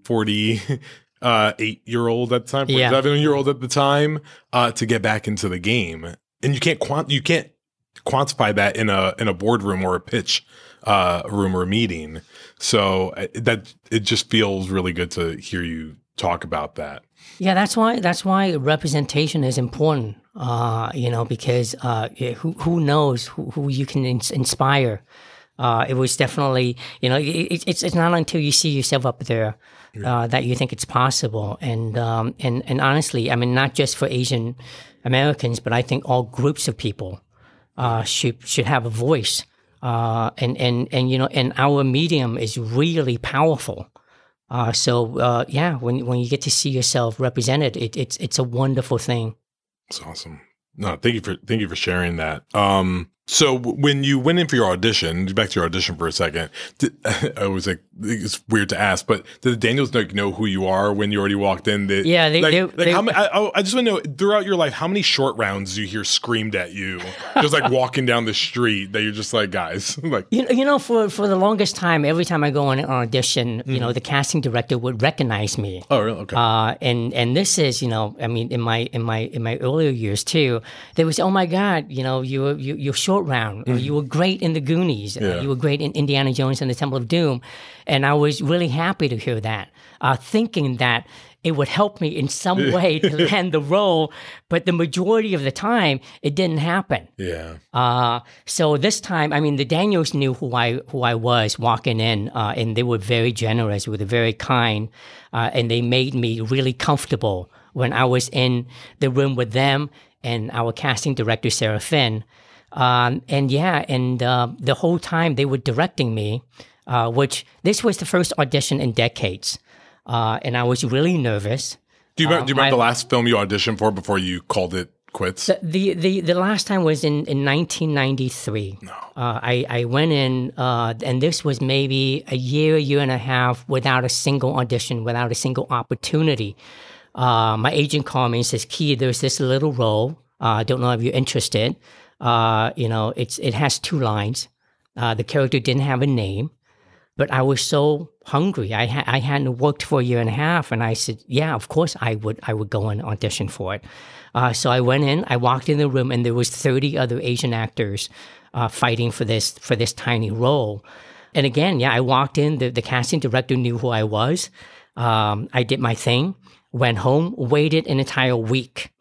forty-eight-year-old at the time, Yeah. forty-seven-year-old at the time, uh, to get back into the game. And you can't quant- you can't quantify that in a in a boardroom or a pitch uh, room or a meeting. So uh, that it just feels really good to hear you talk about that. Yeah, that's why that's why representation is important. Uh, you know, because uh, who who knows who, who you can ins- inspire. Uh, it was definitely, you know, it, it's it's not until you see yourself up there uh, that you think it's possible. And um, and and honestly, I mean, not just for Asian Americans, but I think all groups of people uh, should should have a voice. Uh, and and and you know, and our medium is really powerful. Uh, so uh, yeah, when when you get to see yourself represented, it, it's it's a wonderful thing. It's awesome. No, thank you for thank you for sharing that. Um, so w- when you went in for your audition, back to your audition for a second, did, I was like, it's weird to ask, but did the Daniels like know who you are when you already walked in? Did, Yeah, they- like, they- like they- how many, I, I just want to know throughout your life, how many short rounds do you hear screamed at you, just like walking down the street that you're just like, guys, like, You know, you know, for, for the longest time, every time I go on an audition, you know, the casting director would recognize me. oh, really? Okay. Uh, and and this is, you know, I mean, in my in my in my earlier years too, there was, oh my God, you know, you were you, you're short round, or you were great in the Goonies, uh, Yeah. you were great in Indiana Jones and the Temple of Doom, and I was really happy to hear that, uh, thinking that it would help me in some way to land the role, but the majority of the time it didn't happen. yeah. Uh, so this time, I mean, the Daniels knew who I who I was walking in, uh, and they were very generous, they were very kind, uh, and they made me really comfortable when I was in the room with them and our casting director, Sarah Finn. Um, and yeah, and uh, the whole time they were directing me, uh, which this was the first audition in decades, uh, and I was really nervous. Do you remember, do you remember I- the last film you auditioned for before you called it quits? The, the the the last time was in, in nineteen ninety-three. No. Uh, I, I went in, uh, and this was maybe a year, year and a half without a single audition, without a single opportunity. Uh, my agent called me and says, Key, there's this little role. I uh, don't know if you're interested. Uh, you know, it's it has two lines. Uh, the character didn't have a name. But I was so hungry. I ha- I hadn't worked for a year and a half, and I said, "Yeah, of course I would. I would go and audition for it." Uh, so I went in. I walked in the room, and there was thirty other Asian actors uh, fighting for this for this tiny role. And again, yeah, I walked in. The, the casting director knew who I was. Um, I did my thing. Went home. Waited an entire week,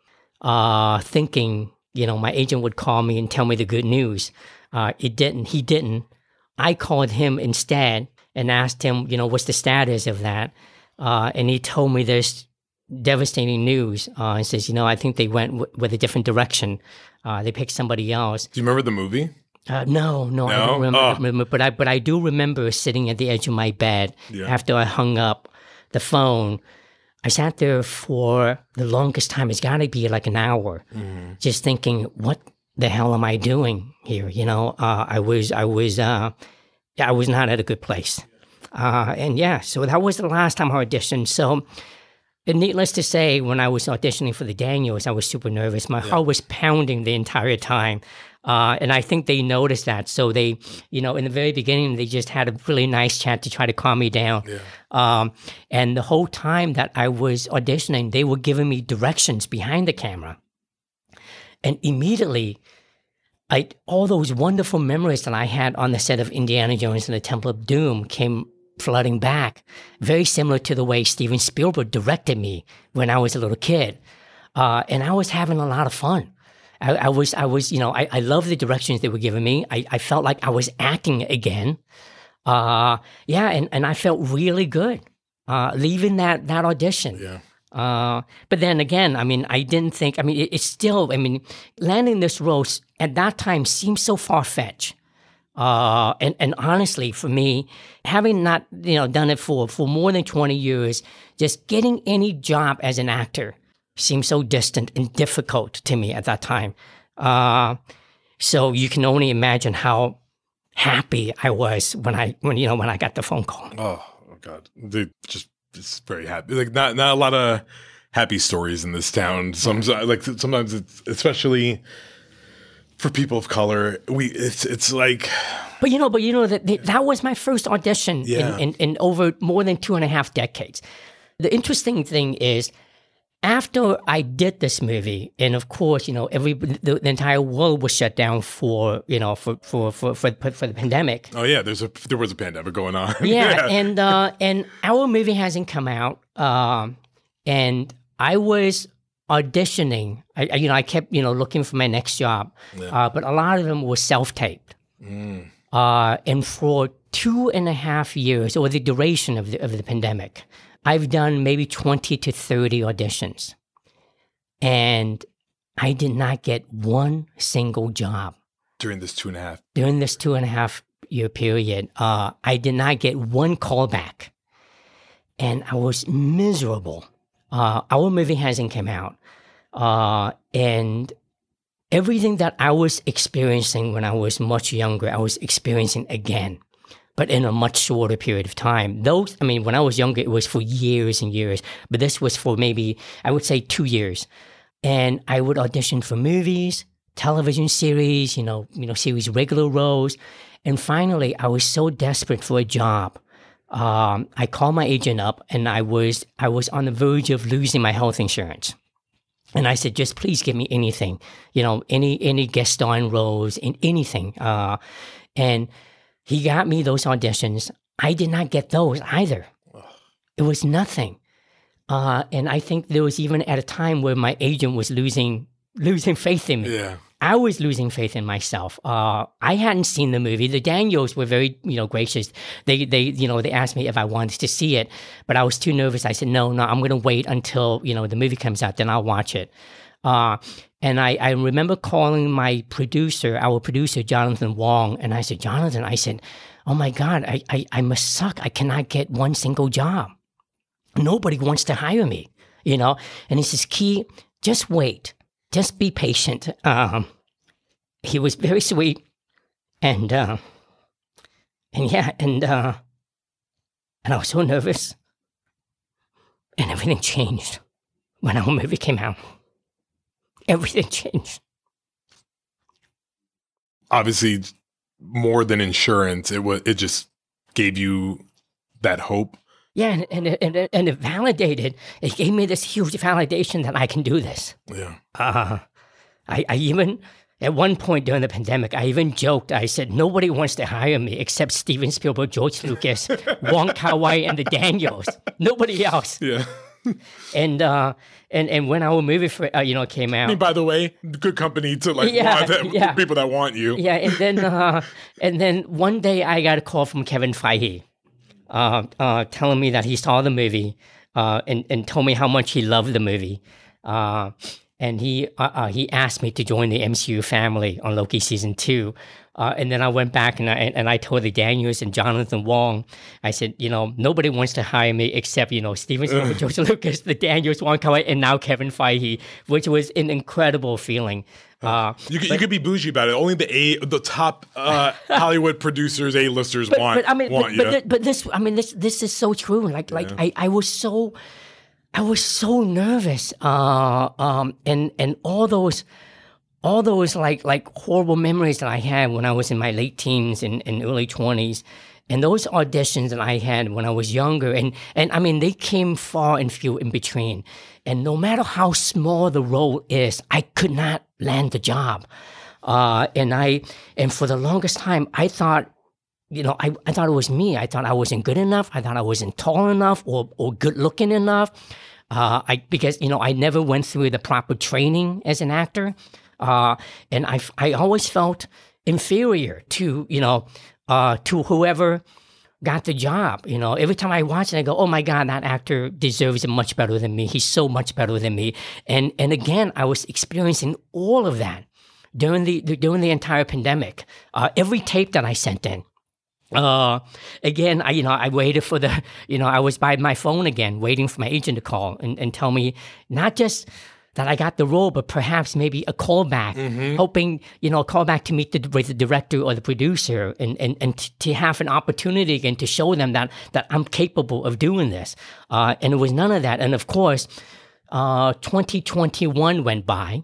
uh, thinking, you know, my agent would call me and tell me the good news. Uh, it didn't. He didn't. I called him instead and asked him, you know, what's the status of that? Uh, and he told me there's devastating news. Uh, and says, you know, I think they went w- with a different direction. Uh, they picked somebody else. Do you remember the movie? Uh, no, no, No? I don't remember, Oh. remember. But I, but I do remember sitting at the edge of my bed Yeah. after I hung up the phone. I sat there for the longest time. It's got to be like an hour, Mm-hmm. just thinking, what the hell am I doing here? You know, uh, I was, I was, uh, I was not at a good place. Uh, and yeah, so that was the last time I auditioned. So, and needless to say, when I was auditioning for the Daniels, I was super nervous. My heart was pounding the entire time. Uh, and I think they noticed that. So they, you know, in the very beginning, they just had a really nice chat to try to calm me down. Yeah. Um, and the whole time that I was auditioning, they were giving me directions behind the camera. And immediately, I, all those wonderful memories that I had on the set of Indiana Jones and the Temple of Doom came flooding back, very similar to the way Steven Spielberg directed me when I was a little kid. Uh, and I was having a lot of fun. I, I was, I was, you know, I, I love the directions they were giving me. I, I felt like I was acting again. Uh, yeah, and, and I felt really good uh, leaving that that audition. Yeah. Uh, but then again, I mean, I didn't think, I mean, it, it's still, I mean, landing this role s- at that time seemed so far-fetched. Uh, and, and honestly, for me, having not, you know, done it for, for more than twenty years, just getting any job as an actor seemed so distant and difficult to me at that time. Uh, so you can only imagine how happy I was when I, when, you know, when I got the phone call. Oh, oh God. They just, just very happy. Like not, not a lot of happy stories in this town. Some, like sometimes it's, especially for people of color, we, it's, it's like, But you know, but you know that that was my first audition Yeah. in, in, in over more than two and a half decades. The interesting thing is, after I did this movie, and of course, you know, every the, the entire world was shut down for you know for for for for, for the pandemic. oh yeah, there's a, there was a pandemic going on. Yeah, and uh, and our movie hasn't come out, um, and I was auditioning. I, I- you know, I kept you know looking for my next job, uh, but a lot of them were self-taped. Uh, and for two and a half years, or the duration of the, of the pandemic, I've done maybe twenty to thirty auditions. And I did not get one single job During this two and a half. during this two and a half year period. Uh, I did not get one callback. And I was miserable. Uh, our movie hasn't come out. Uh, and everything that I was experiencing when I was much younger, I was experiencing again, but in a much shorter period of time. Those, I mean, when I was younger, it was for years and years, but this was for maybe, I would say two years. And I would audition for movies, television series, you know, you know, series regular roles. And finally, I was so desperate for a job. Um, I called my agent up, and I was, I was on the verge of losing my health insurance. And I said, just please give me anything, you know, any any guest starring roles, in anything. Uh, and he got me those auditions. I did not get those either. It was nothing. Uh, and I think there was even at a time where my agent was losing losing faith in me. Yeah. I was losing faith in myself. Uh, I hadn't seen the movie. The Daniels were very, you know, gracious. They, they, you know, they asked me if I wanted to see it, but I was too nervous. I said, no, no, I'm going to wait until, you know, the movie comes out, then I'll watch it. Uh, and I, I remember calling my producer, our producer, Jonathan Wong, and I said, Jonathan, I said, oh my God, I, I, I must suck. I cannot get one single job. Nobody wants to hire me, you know? And he says, Key, just wait. Just be patient. Um, he was very sweet, and uh, and yeah, and uh, and I was so nervous, and everything changed when our movie came out. Everything changed. Obviously, more than insurance, it was it just gave you that hope. Yeah, and and it, and, it, and it validated. It gave me this huge validation that I can do this. Yeah. Uh, I, I even, at one point during the pandemic, I even joked. I said, nobody wants to hire me except Steven Spielberg, George Lucas, Wong Kar-wai, and the Daniels. Nobody else. Yeah. And uh, and and when our movie, for, uh, you know, came out. I mean, by the way, good company to like Yeah, want that, yeah. people that want you. Yeah, and then uh, and then one day I got a call from Kevin Feige. uh, uh, telling me that he saw the movie uh, and, and told me how much he loved the movie. Uh, and he uh, uh, he asked me to join the M C U family on Loki season two. Uh, and then I went back and I, and I told the Daniels and Jonathan Wong, I said, you know, nobody wants to hire me except, you know, Steven Spielberg, George Lucas, the Daniels, Wong Kar-wai, and now Kevin Feige, which was an incredible feeling. Uh, you, could, but, you could be bougie about it. Only the a the top uh, Hollywood producers, A-listers but, want. But I mean, want, but, you but, know? th- but this, I mean, this this is so true. Like, like Yeah. I, I was so, I was so nervous, uh, um, and and all those. All those like like horrible memories that I had when I was in my late teens and, and early twenties, and those auditions that I had when I was younger, and and I mean they came far and few in between, and no matter how small the role is, I could not land the job, uh, and I and for the longest time I thought, you know, I, I thought it was me. I thought I wasn't good enough. I thought I wasn't tall enough or or good looking enough, uh, I because you know I never went through the proper training as an actor. Uh, and I, I always felt inferior to, you know, uh, to whoever got the job. You know, every time I watch it, I go, oh my God, that actor deserves it much better than me. He's so much better than me. And and again, I was experiencing all of that during the, the during the entire pandemic. Uh, every tape that I sent in. Uh, again, I, you know, I waited for the, you know, I was by my phone again, waiting for my agent to call and, and tell me not just that I got the role, but perhaps maybe a callback, mm-hmm. hoping, you know, a callback to meet the, with the director or the producer and, and, and t- to have an opportunity again to show them that, that I'm capable of doing this. Uh, and it was none of that. And of course, uh, twenty twenty-one went by,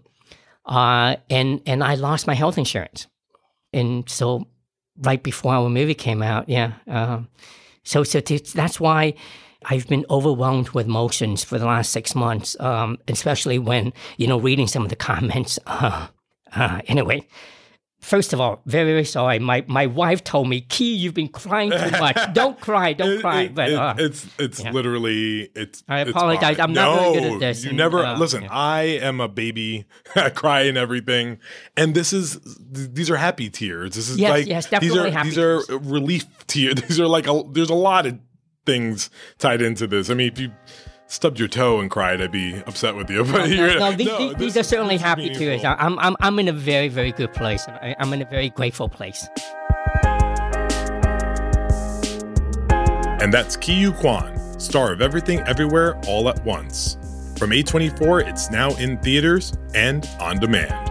uh, and, and I lost my health insurance. And so right before our movie came out, yeah. Uh, so, so t- that's why I've been overwhelmed with emotions for the last six months, um, especially when, you know, reading some of the comments. Uh, uh, anyway, first of all, very, very sorry. My my wife told me, Key, you've been crying too much. Don't cry, don't It- cry. it- But it- uh, it's it's yeah. literally it's. I it's apologize. fine. I'm not no, very good at this. You and, never uh, listen. yeah. I am a baby. I cry and everything, and this is th- these are happy tears. This is Yes, like yes, these definitely are happy these are relief tears. These are like a, there's a lot of things tied into this. I mean, if you stubbed your toe and cried, I'd be upset with you. But No, you're, no, these, no, these, this these are is- certainly this is happy meaningful. tears. I'm, I'm, I'm in a very, very good place. I, I'm in a very grateful place. And that's Ki-Yu Kwan, star of Everything Everywhere All at Once. From A twenty-four, it's now in theaters and on demand.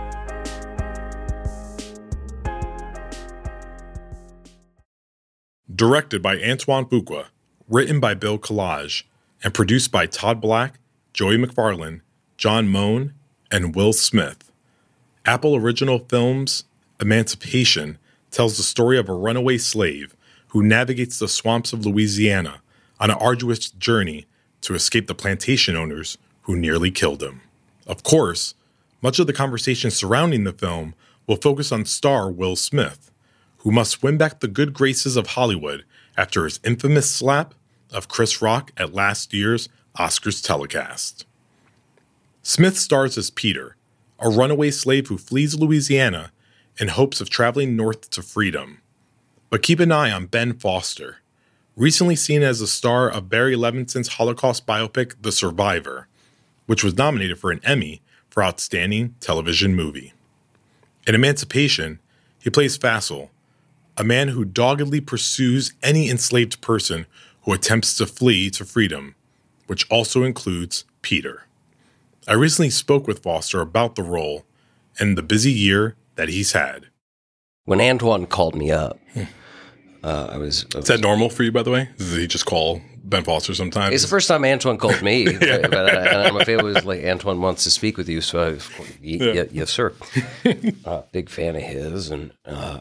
Directed by Antoine Fuqua, written by Bill Collage, and produced by Todd Black, Joey McFarlane, John Moan, and Will Smith. Apple Original Films' Emancipation tells the story of a runaway slave who navigates the swamps of Louisiana on an arduous journey to escape the plantation owners who nearly killed him. Of course, much of the conversation surrounding the film will focus on star Will Smith, who must win back the good graces of Hollywood after his infamous slap of Chris Rock at last year's Oscars telecast. Smith stars as Peter, a runaway slave who flees Louisiana in hopes of traveling north to freedom. But keep an eye on Ben Foster, recently seen as the star of Barry Levinson's Holocaust biopic The Survivor, which was nominated for an Emmy for Outstanding Television Movie. In Emancipation, he plays Faisal, a man who doggedly pursues any enslaved person who attempts to flee to freedom, which also includes Peter. I recently spoke with Foster about the role and the busy year that he's had. When Antoine called me up, uh, I was... Is that normal for you, by the way? Does he just call Ben Foster sometimes? It's the first time Antoine called me, Yeah. but, but I, I'm afraid it was like, Antoine wants to speak with you, so I was, y- Yeah. y- yes, sir. uh, big fan of his, and uh,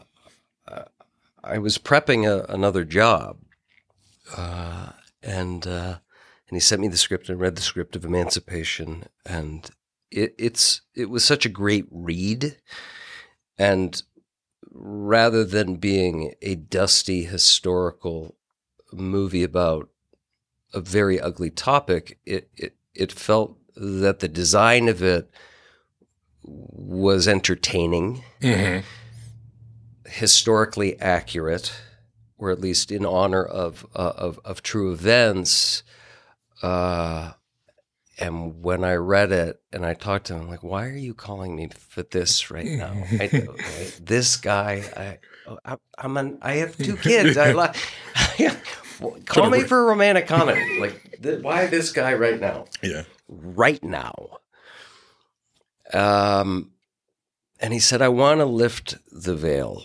I was prepping a, another job, uh, and uh, and he sent me the script and read the script of Emancipation, and it, it's it was such a great read, and rather than being a dusty historical movie about a very ugly topic, it it, it felt that the design of it was entertaining. Mm-hmm. Historically accurate, or at least in honor of uh, of, of true events. Uh, and when I read it and I talked to him, I'm like, why are you calling me for this right now? I, right? This guy, I, I, I'm an, I have two kids. I li- Call me for a romantic comedy. Like, th- why this guy right now? Yeah. Right now. Um, and he said, I want to lift the veil.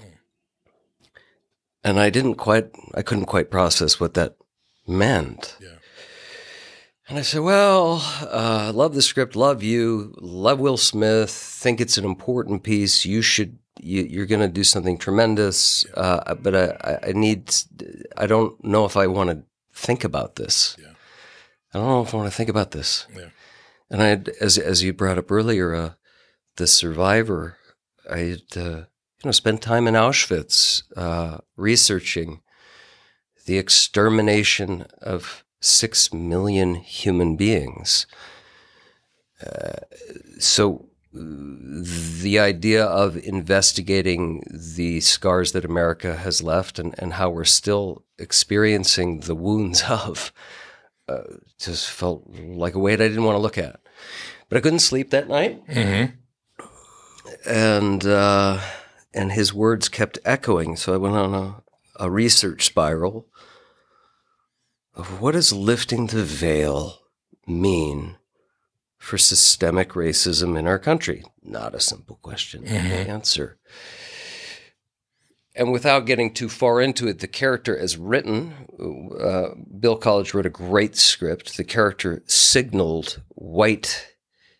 And I didn't quite, I couldn't quite process what that meant. Yeah. And I said, well, uh, love the script, love you, love Will Smith, think it's an important piece. You should, you, you're going to do something tremendous. Uh, but I, I need, I don't know if I want to think about this. Yeah. I don't know if I want to think about this. Yeah. And I, had, as as you brought up earlier, uh, the survivor, I had, uh, you know, spent time in Auschwitz uh, researching the extermination of six million human beings. Uh, so the idea of investigating the scars that America has left and, and how we're still experiencing the wounds of uh, just felt like a weight I didn't want to look at. But I couldn't sleep that night. Mm-hmm. And uh, and his words kept echoing. So I went on a, a research spiral of what does lifting the veil mean for systemic racism in our country? Not a simple question to Mm-hmm. answer. And without getting too far into it, the character as written, uh, Bill College wrote a great script. The character signaled white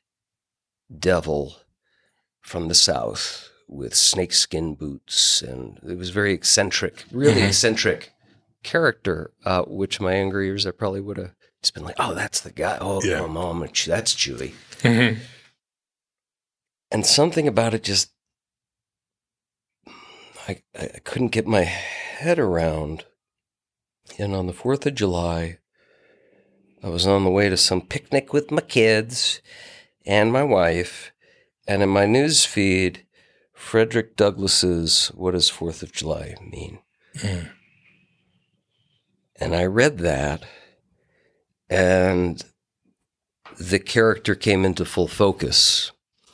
devil from the South with snakeskin boots. And it was very eccentric, really Mhm. eccentric character, uh, which my younger years I probably would have just been like, oh, that's the guy. Oh, Yeah. oh mom, that's Chewie. Mm-hmm. And something about it just, I, I couldn't get my head around. And on the fourth of July, I was on the way to some picnic with my kids and my wife. And in my news feed, Frederick Douglass's What Does fourth of July Mean? Mm. And I read that, and the character came into full focus.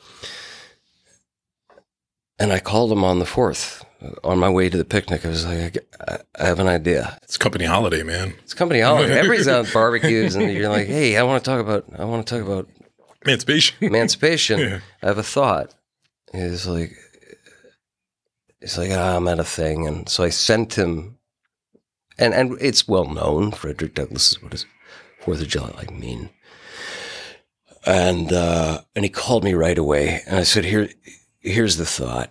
And I called him on the fourth, on my way to the picnic. I was like, I, I have an idea. It's company holiday, man. It's company holiday. Everybody's out at barbecues, and you're like, hey, I want to talk about, I want to talk about Emancipation. emancipation. Yeah. I have a thought. He's like, he's like, ah, I'm at a thing. And so I sent him, and, and it's well known, Frederick Douglass is what does fourth of July mean? And, uh, and he called me right away. And I said, here, here's the thought.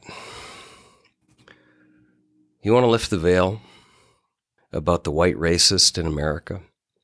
You want to lift the veil about the white racist in America?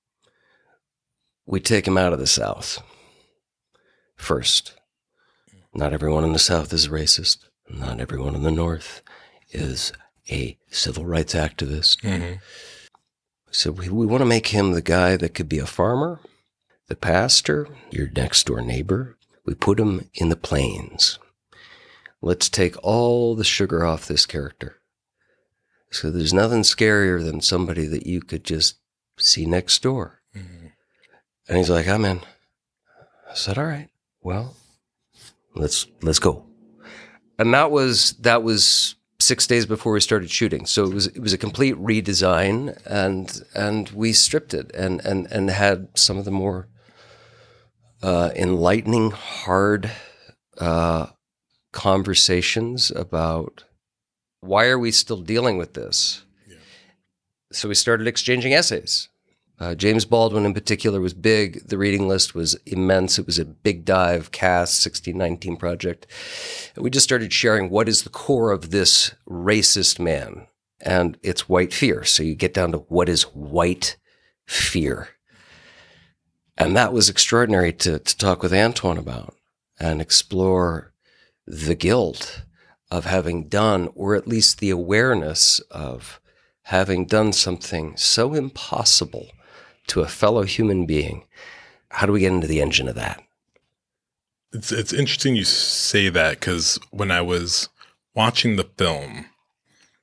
We take him out of the South. First, not everyone in the South is racist. Not everyone in the North is a civil rights activist. Mm-hmm. So we, we want to make him the guy that could be a farmer, the pastor, your next door neighbor. We put him in the plains. Let's take all the sugar off this character. So there's nothing scarier than somebody that you could just see next door. Mm-hmm. And he's like, I'm in. I said, all right, well, let's let's go. And that was that was six days before we started shooting. So it was it was a complete redesign, and and we stripped it and and and had some of the more uh, enlightening, hard uh, conversations about why are we still dealing with this. Yeah. So we started exchanging essays. Uh, James Baldwin in particular was big. The reading list was immense. It was a big dive cast, sixteen nineteen project. And we just started sharing what is the core of this racist man. And it's white fear. So you get down to what is white fear. And that was extraordinary to, to talk with Antoine about and explore the guilt of having done, or at least the awareness of having done something so impossible to a fellow human being. How do we get into the engine of that? It's it's interesting you say that, because when I was watching the film,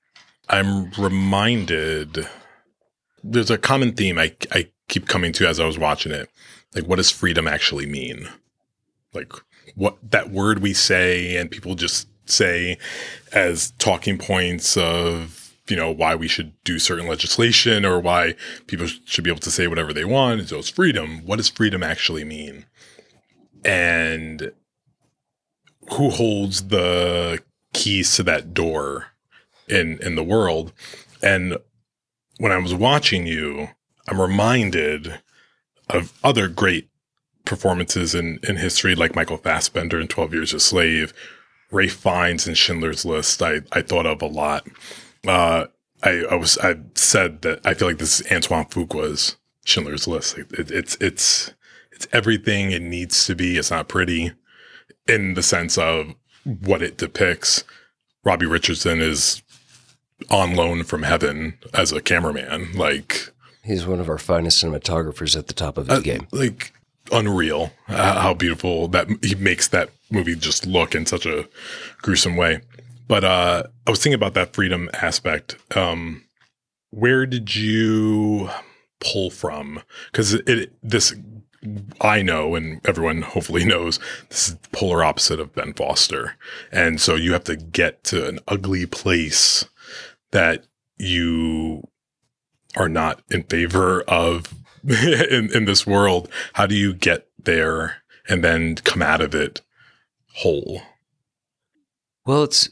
I'm reminded, there's a common theme I, I keep coming to as I was watching it. Like, what does freedom actually mean? Like, what that word we say and people just say as talking points of, you know, why we should do certain legislation or why people should be able to say whatever they want. So it's freedom. What does freedom actually mean? And who holds the keys to that door in, in the world? And when I was watching you, I'm reminded of other great performances in, in history, like Michael Fassbender in twelve Years a Slave, Ralph Fiennes in Schindler's List. I, I thought of a lot. Uh, I, I was I said that I feel like this is Antoine Fuqua's Schindler's List. It, it's it's it's everything it needs to be. It's not pretty in the sense of what it depicts. Robbie Richardson is on loan from heaven as a cameraman. Like, he's one of our finest cinematographers at the top of his uh, game. Like, unreal uh, how beautiful that he makes that movie just look in such a gruesome way. But uh, I was thinking about that freedom aspect. Um, where did you pull from? Because it this I know, and everyone hopefully knows, this is the polar opposite of Ben Foster, and so you have to get to an ugly place that you are not in favor of in, in this world. How do you get there and then come out of it whole? Well, it's,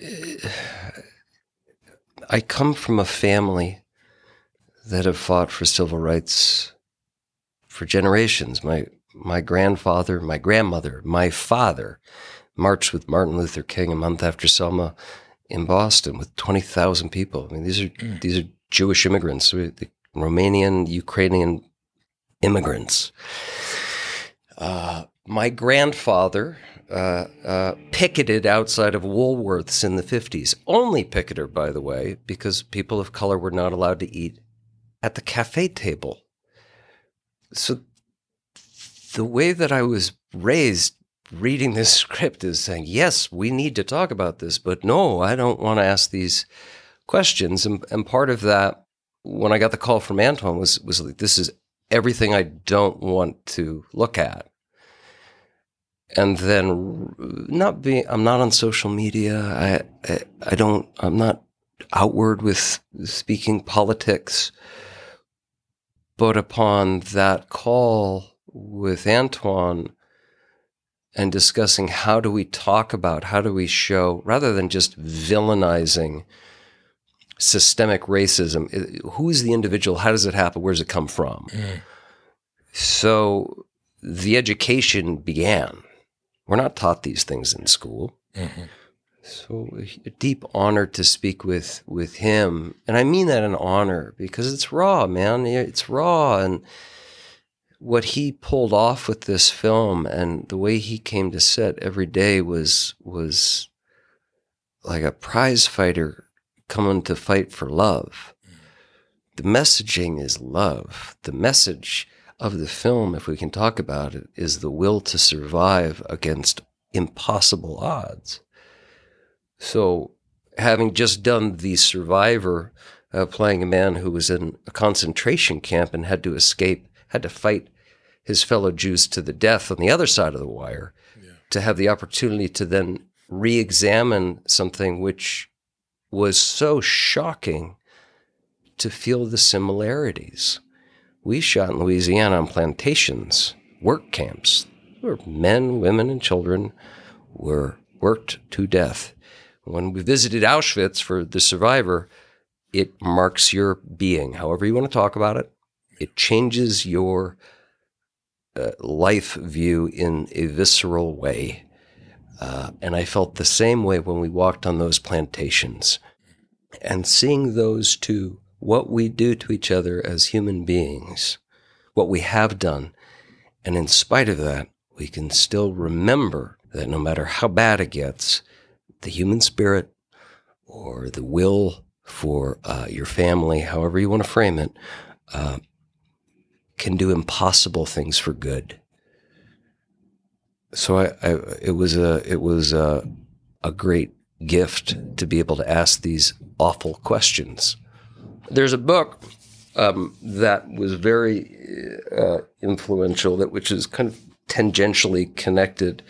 I come from a family that have fought for civil rights for generations. My, my grandfather, my grandmother, my father marched with Martin Luther King a month after Selma in Boston with twenty thousand people. I mean, these are, mm. these are Jewish immigrants, the Romanian, Ukrainian immigrants. Uh, my grandfather uh, uh, picketed outside of Woolworths in the fifties. Only picketer, by the way, because people of color were not allowed to eat at the cafe table. So the way that I was raised reading this script is saying, yes, we need to talk about this, but no, I don't want to ask these questions. And, and part of that, when I got the call from Antoine, was was like, this is everything I don't want to look at. And then not being, I'm not on social media. I, I, I don't, I'm not outward with speaking politics. But upon that call with Antoine and discussing how do we talk about, how do we show, rather than just villainizing systemic racism, who's the individual, how does it happen, where does it come from? Mm. So the education began. We're not taught these things in school. Mm-hmm. So a deep honor to speak with, with him. And I mean that in honor because it's raw, man. It's raw. And what he pulled off with this film and the way he came to set every day was, was like a prize fighter coming to fight for love. The messaging is love. The message of the film, if we can talk about it, is the will to survive against impossible odds. So having just done The Survivor, uh, playing a man who was in a concentration camp and had to escape, had to fight his fellow Jews to the death on the other side of the wire, yeah. to have the opportunity to then re-examine something which was so shocking to feel the similarities. We shot in Louisiana on plantations, work camps, where men, women, and children were worked to death. When we visited Auschwitz for The Survivor, it marks your being. However you want to talk about it, it changes your uh, life view in a visceral way. Uh, and I felt the same way when we walked on those plantations. And seeing those two, what we do to each other as human beings, what we have done, and in spite of that, we can still remember that no matter how bad it gets, the human spirit or the will for uh, your family, however you want to frame it, uh, can do impossible things for good. So I, I, it was a it was a, a great gift to be able to ask these awful questions. There's a book um, that was very uh, influential, that which is kind of tangentially connected.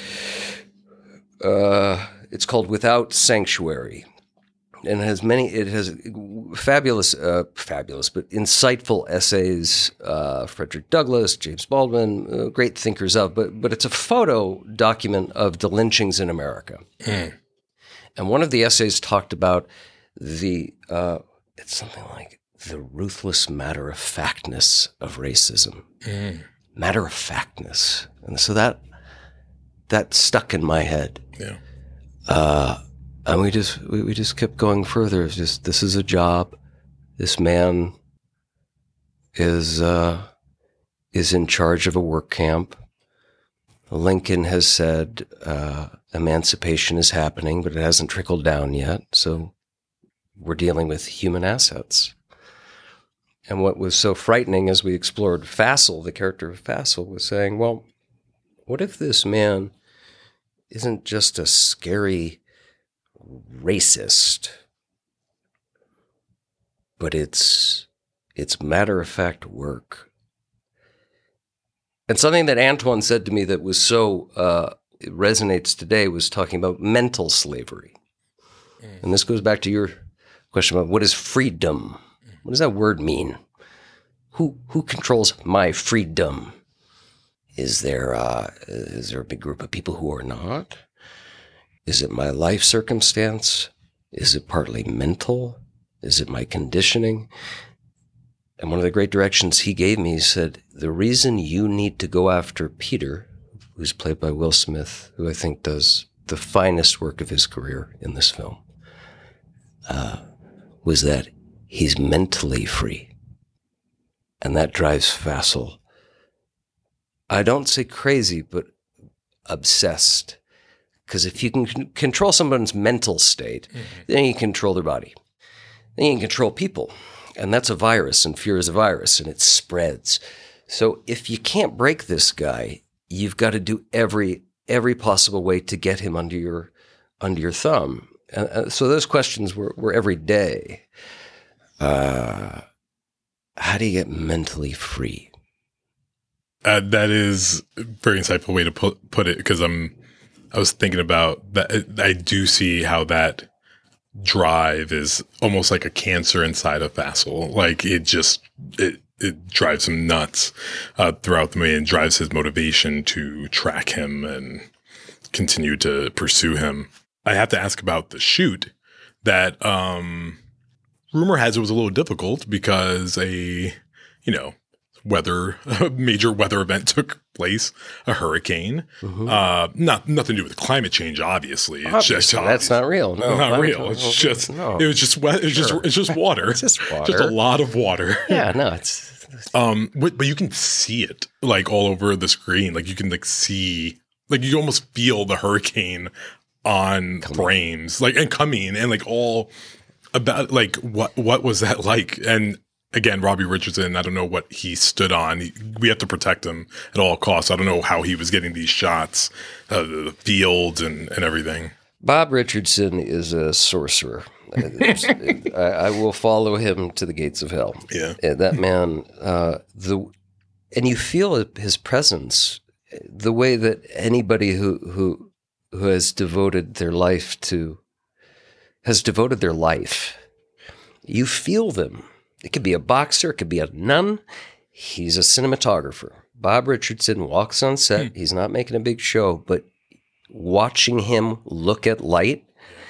Uh, it's called Without Sanctuary. And it has many, it has fabulous, uh, fabulous, but insightful essays, uh, Frederick Douglass, James Baldwin, uh, great thinkers of, but, but it's a photo document of the lynchings in America. Mm. And one of the essays talked about the, uh, it's something like the ruthless matter-of-factness of racism. Mm. Matter-of-factness. And so that, that stuck in my head. Yeah. Uh, And we just we, we just kept going further. It's just, this is a job. This man is uh, is in charge of a work camp. Lincoln has said uh, emancipation is happening, but it hasn't trickled down yet. So we're dealing with human assets. And what was so frightening as we explored Fassel, the character of Fassel, was saying, well, what if this man isn't just a scary racist, but it's it's matter-of-fact work. And something that Antoine said to me that was so uh, it resonates today was talking about mental slavery. Mm. And this goes back to your question about what is freedom? What does that word mean? Who who controls my freedom? Is there uh, is there a big group of people who are not? Is it my life circumstance? Is it partly mental? Is it my conditioning? And one of the great directions he gave me, he said, the reason you need to go after Peter, who's played by Will Smith, who I think does the finest work of his career in this film, uh, was that he's mentally free. And that drives Fassel, I don't say crazy, but obsessed. Because if you can c- control someone's mental state, mm-hmm. then you control their body. Then you can control people. And that's a virus, and fear is a virus, and it spreads. So if you can't break this guy, you've got to do every every possible way to get him under your under your thumb. And uh, so those questions were, were every day. Uh, how do you get mentally free? Uh, that is a very insightful way to put put it, because I'm I was thinking about that. I do see how that drive is almost like a cancer inside of Fassel. Like it just it it drives him nuts uh, throughout the movie, and drives his motivation to track him and continue to pursue him. I have to ask about the shoot. That um, rumor has it was a little difficult because a you know weather a major weather event took place, a hurricane. Mm-hmm. Uh, not nothing to do with climate change, obviously. It's obviously, just that's not real. No, not real. It's just no. it was just wet. It's sure. just it's just water. It's just water. Just a lot of water. Yeah, no, it's, it's um, but, but you can see it like all over the screen. Like you can like see, like you almost feel the hurricane on coming. frames, like and coming and like all about like what what was that like? And again, Robbie Richardson, I don't know what he stood on. He, we have to protect him at all costs. I don't know how he was getting these shots, uh, the fields and, and everything. Bob Richardson is a sorcerer. I, I will follow him to the gates of hell. Yeah. That man, uh, the and you feel his presence, the way that anybody who who who has devoted their life to, has devoted their life, you feel them. It could be a boxer, it could be a nun. He's a cinematographer. Bob Richardson walks on set. Hmm. He's not making a big show, but watching him look at light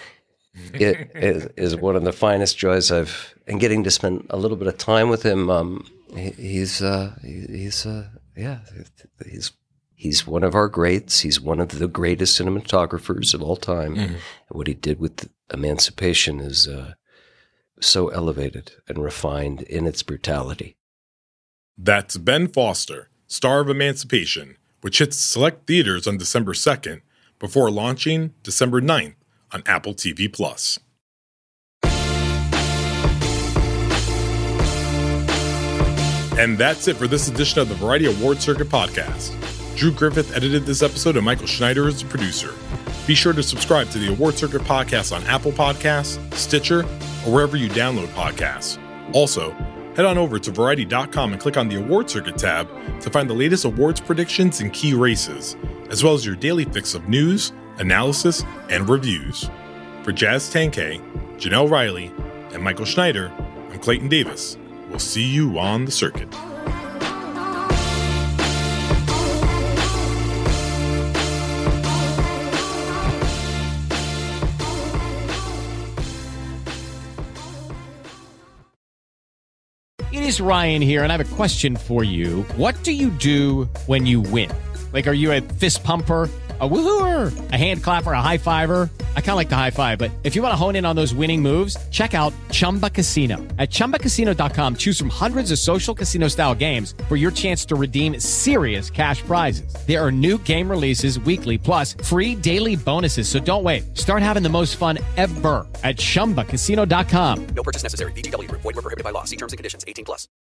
it is, is one of the finest joys I've. And getting to spend a little bit of time with him. Um, he, he's uh, he, he's uh, yeah, he's he's one of our greats. He's one of the greatest cinematographers of all time. Mm-hmm. And what he did with Emancipation is. Uh, so elevated and refined in its brutality. That's Ben Foster, star of Emancipation, which hits select theaters on December second before launching December ninth on Apple T V Plus. And that's it for this edition of the Variety Award Circuit podcast. Drew Griffith edited this episode and Michael Schneider is the producer. Be sure to subscribe to the Award Circuit podcast on Apple Podcasts, Stitcher, or wherever you download podcasts. Also, head on over to Variety dot com and click on the Award Circuit tab to find the latest awards predictions and key races, as well as your daily fix of news, analysis, and reviews. For Jazz Tangcay, Janelle Riley, and Michael Schneider, I'm Clayton Davis. We'll see you on the circuit. It is Ryan here, and I have a question for you. What do you do when you win? Like, are you a fist pumper, a woohooer, a hand clapper, a high fiver? I kind of like the high five, but if you want to hone in on those winning moves, check out Chumba Casino. At chumba casino dot com, choose from hundreds of social casino style games for your chance to redeem serious cash prizes. There are new game releases weekly, plus free daily bonuses. So don't wait. Start having the most fun ever at chumba casino dot com. No purchase necessary. V G W Group. Void where prohibited by law. See terms and conditions. eighteen plus.